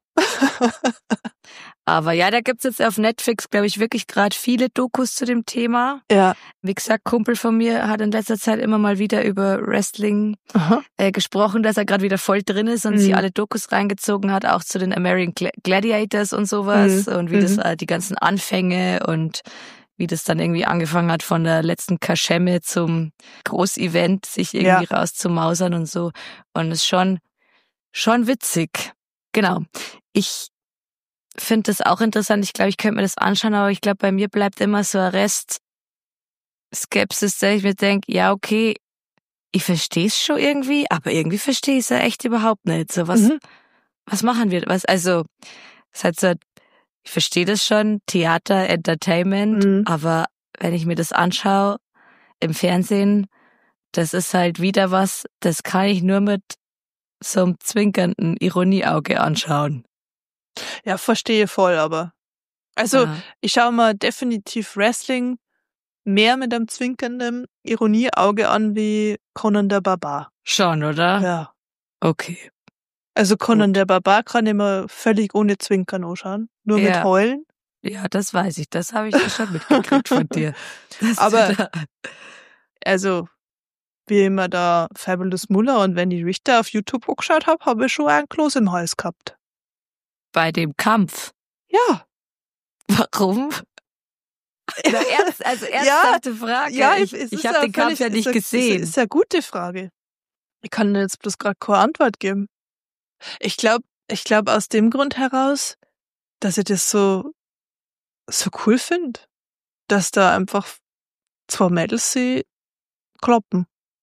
A: Aber ja, da gibt's jetzt auf Netflix, glaube ich, wirklich gerade viele Dokus zu dem Thema.
B: Ja.
A: Wie gesagt, Kumpel von mir hat in letzter Zeit immer mal wieder über Wrestling
B: Aha.
A: äh, gesprochen, dass er gerade wieder voll drin ist und
B: Mhm.
A: sich alle Dokus reingezogen hat, auch zu den American Gla- Gladiators und sowas
B: Mhm.
A: und wie das
B: Mhm.
A: äh, die ganzen Anfänge und wie das dann irgendwie angefangen hat von der letzten Kaschemme zum Großevent, sich irgendwie rauszumausern und so. Und es ist schon, schon witzig. Genau. Ich finde das auch interessant. Ich glaube, ich könnte mir das anschauen, aber ich glaube, bei mir bleibt immer so ein Rest Skepsis, dass ich mir denke, ja, okay, ich verstehe es schon irgendwie, aber irgendwie verstehe ich es ja echt überhaupt nicht. So, was,
B: Mhm.
A: was machen wir? Was, also, es hat so, ich verstehe das schon, Theater, Entertainment,
B: Mhm.
A: aber wenn ich mir das anschaue im Fernsehen, das ist halt wieder was, das kann ich nur mit so einem zwinkernden Ironieauge anschauen.
B: Ja, verstehe voll, aber. Also,
A: Ja.
B: ich schaue mir definitiv Wrestling mehr mit einem zwinkernden Ironieauge an wie Conan der Barbar.
A: Schon, oder?
B: Ja.
A: Okay.
B: Also Conan
A: Gut.
B: der Barbar kann ich mir völlig ohne Zwinkern anschauen. Nur mit
A: Ja.
B: Heulen.
A: Ja, das weiß ich. Das habe ich ja schon mitgekriegt von dir. Dass du
B: Aber-
A: da-
B: Also, wie ich mir da Fabulous Muller und Wendy Richter auf YouTube angeschaut habe, habe ich schon einen Kloß im Hals gehabt.
A: bei dem Kampf.
B: Ja.
A: Warum? Na, ernst, also ernsthafte Frage.
B: Ja,
A: ich
B: es
A: ich
B: ist
A: habe
B: ja
A: den Kampf
B: völlig-
A: ja
B: ist
A: nicht
B: ja-
A: gesehen.
B: Ist, ist ja eine gute Frage. Ich kann dir jetzt bloß gerade keine Antwort geben. Ich glaube, ich glaube aus dem Grund heraus, dass ich das so, so cool finde, dass da einfach zwei Mädels sie kloppen.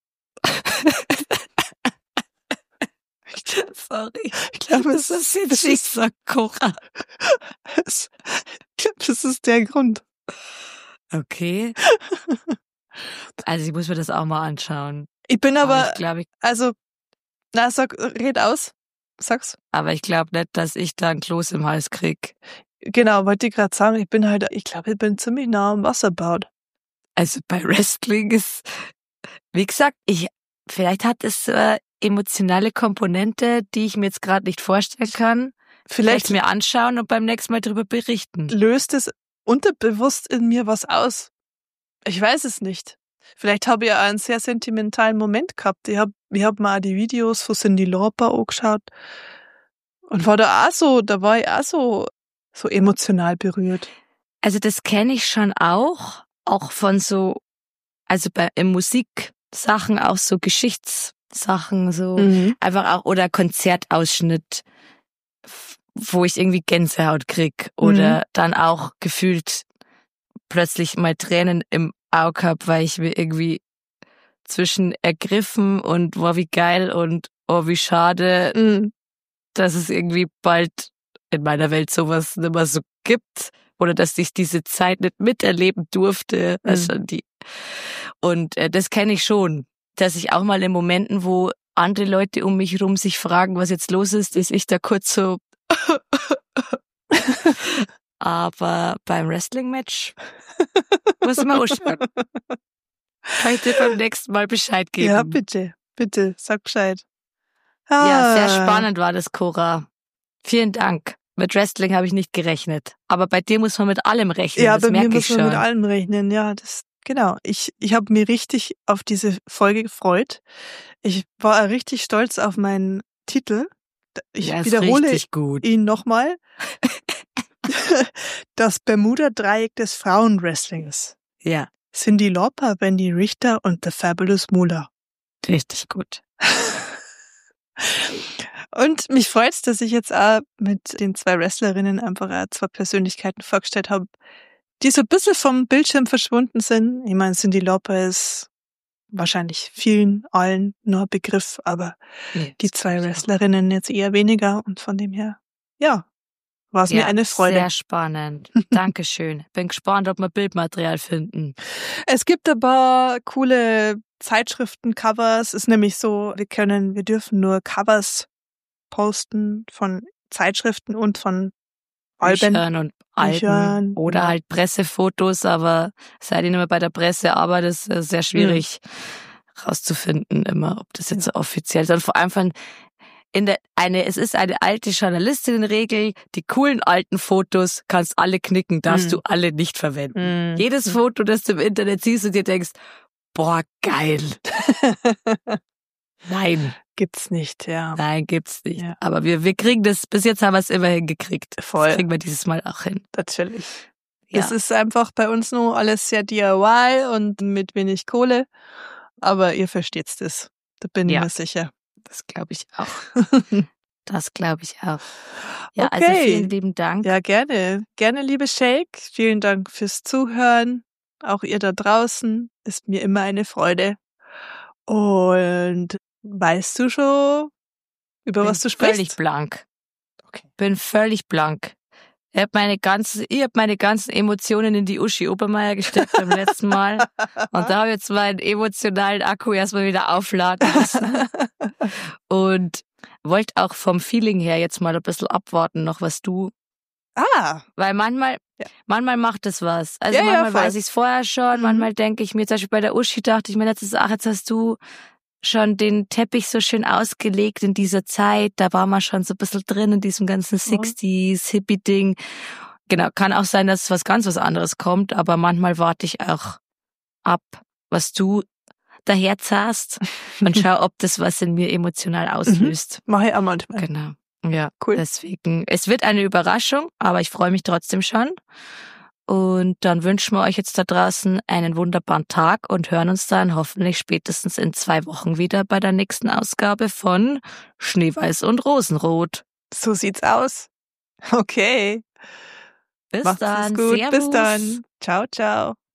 A: Sorry.
B: Ich glaube,
A: Das
B: es
A: ist jetzt Schicksalskocher.
B: ist, ich glaube, das ist der Grund.
A: Okay. Also ich muss mir das auch mal anschauen.
B: Ich bin
A: Aber
B: aber,
A: ich glaube, ich,
B: also, na, sag, red aus. Sag's.
A: aber ich glaube nicht, dass ich da ein Kloß im Hals krieg.
B: Genau, wollte ich gerade sagen, ich bin halt, ich glaube, ich bin ziemlich nah am Wasserbad.
A: Also bei Wrestling ist, wie gesagt, ich, vielleicht hat es so eine emotionale Komponente, die ich mir jetzt gerade nicht vorstellen kann.
B: Vielleicht
A: Vielleicht mir anschauen und beim nächsten Mal darüber berichten.
B: löst es unterbewusst in mir was aus. Ich weiß es nicht. Vielleicht habe ich ja einen sehr sentimentalen Moment gehabt. Ich habe ich hab mal die Videos von Cyndi Lauper angeschaut und war da auch so, da war ich auch so, so emotional berührt.
A: Also das kenne ich schon auch, auch von so, also bei im Musik, Sachen, auch so Geschichtssachen, so
B: Mhm.
A: einfach auch, oder Konzertausschnitt, f- wo ich irgendwie Gänsehaut krieg oder
B: Mhm.
A: dann auch gefühlt plötzlich mal Tränen im Auge hab, weil ich mir irgendwie zwischen ergriffen und wow, wie geil und oh, wie schade,
B: Mhm.
A: dass es irgendwie bald in meiner Welt sowas nicht mehr so gibt oder dass ich diese Zeit nicht miterleben durfte.
B: Mhm.
A: Also die und äh, das kenne ich schon, dass ich auch mal in Momenten, wo andere Leute um mich herum sich fragen, was jetzt los ist, dass ich da kurz so aber beim Wrestling-Match muss ich mal ausschauen. Kann ich dir beim nächsten Mal Bescheid geben.
B: Ja, bitte, bitte, sag Bescheid.
A: Ja, sehr
B: Ah.
A: spannend war das, Cora. Vielen Dank. Mit Wrestling habe ich nicht gerechnet. Aber bei dir muss man mit allem rechnen,
B: Ja,
A: das
B: bei mir
A: merke
B: muss
A: ich
B: man
A: schon.
B: mit allem rechnen. Ja, das genau. Ich ich habe mich richtig auf diese Folge gefreut. Ich war richtig stolz auf meinen Titel. Ich
A: Ja, ist
B: wiederhole
A: richtig gut.
B: ihn nochmal. Das Bermuda-Dreieck des Frauenwrestlings.
A: Ja,
B: Cyndi Lauper, Wendy Richter und The Fabulous Moolah.
A: richtig gut.
B: Und mich freut's, dass ich jetzt auch mit den zwei Wrestlerinnen einfach auch zwei Persönlichkeiten vorgestellt habe, die so ein bisschen vom Bildschirm verschwunden sind. Ich meine, Cyndi Lauper ist wahrscheinlich vielen, allen nur ein Begriff, aber
A: Nee,
B: die
A: das
B: zwei
A: glaub ich auch.
B: Wrestlerinnen jetzt eher weniger und von dem her, ja, war es mir
A: Ja,
B: eine Freude.
A: sehr spannend. Dankeschön. Bin gespannt, ob wir Bildmaterial finden.
B: Es gibt ein paar coole Zeitschriften-Covers. Ist nämlich so, wir können, wir dürfen nur Covers posten von Zeitschriften und von Alben.
A: Büchern und Alben
B: Büchern,
A: oder
B: genau.
A: halt Pressefotos, aber seit ich nicht mehr bei der Presse arbeite, ist es sehr schwierig rauszufinden immer, ob das jetzt so offiziell ist. Und vor allem von in der eine, es ist eine alte Journalistinnenregel, die coolen alten Fotos kannst alle knicken, darfst
B: Mhm.
A: du alle nicht verwenden.
B: Mhm.
A: Jedes Foto, das du im Internet siehst und dir denkst, boah, geil. Nein,
B: Gibt's nicht, ja.
A: nein, gibt's nicht.
B: Ja.
A: Aber wir, wir kriegen das, bis jetzt haben wir es immer hingekriegt.
B: Voll.
A: Das kriegen wir dieses Mal auch hin.
B: Natürlich.
A: Ja.
B: Es ist einfach bei uns nur alles sehr D I Y und mit wenig Kohle. Aber ihr versteht's das. Da bin ich
A: Ja.
B: mir sicher.
A: Das glaube ich auch. Das glaube ich auch. Ja, also
B: Okay.
A: vielen lieben Dank.
B: Ja, gerne. Gerne, liebe Shake. Vielen Dank fürs Zuhören. Auch ihr da draußen. Ist mir immer eine Freude. Und weißt du schon, über
A: Bin
B: was du
A: völlig
B: sprichst?
A: blank.
B: Okay.
A: Bin völlig blank. Ich habe meine ganzen, ich hab meine ganzen Emotionen in die Uschi Obermeier gesteckt beim letzten Mal. Und da habe ich jetzt meinen emotionalen Akku erstmal wieder aufladen müssen. Und wollte auch vom Feeling her jetzt mal ein bisschen abwarten, noch was du.
B: Ah,
A: Weil manchmal,
B: Ja.
A: manchmal macht es was. Also
B: Ja, ja,
A: manchmal
B: voll.
A: weiß ich es vorher schon,
B: Mhm.
A: manchmal denke ich mir, zum Beispiel bei der Uschi dachte ich mir letztes, ach, jetzt hast du schon den Teppich so schön ausgelegt in dieser Zeit. Da war man schon so ein bisschen drin in diesem ganzen sixties, Hippie-Ding. Genau, kann auch sein, dass was ganz was anderes kommt, aber manchmal warte ich auch ab, was du daher zahlst und schau, ob das was in mir emotional auslöst.
B: mache ich auch manchmal.
A: Genau. Ja,
B: Cool.
A: deswegen, es wird eine Überraschung, aber ich freue mich trotzdem schon. Und dann wünschen wir euch jetzt da draußen einen wunderbaren Tag und hören uns dann hoffentlich spätestens in zwei Wochen wieder bei der nächsten Ausgabe von Schneeweiß und Rosenrot.
B: So sieht's aus. Okay.
A: Bis
B: Macht's
A: dann.
B: gut.
A: Servus.
B: Bis dann. Ciao, ciao.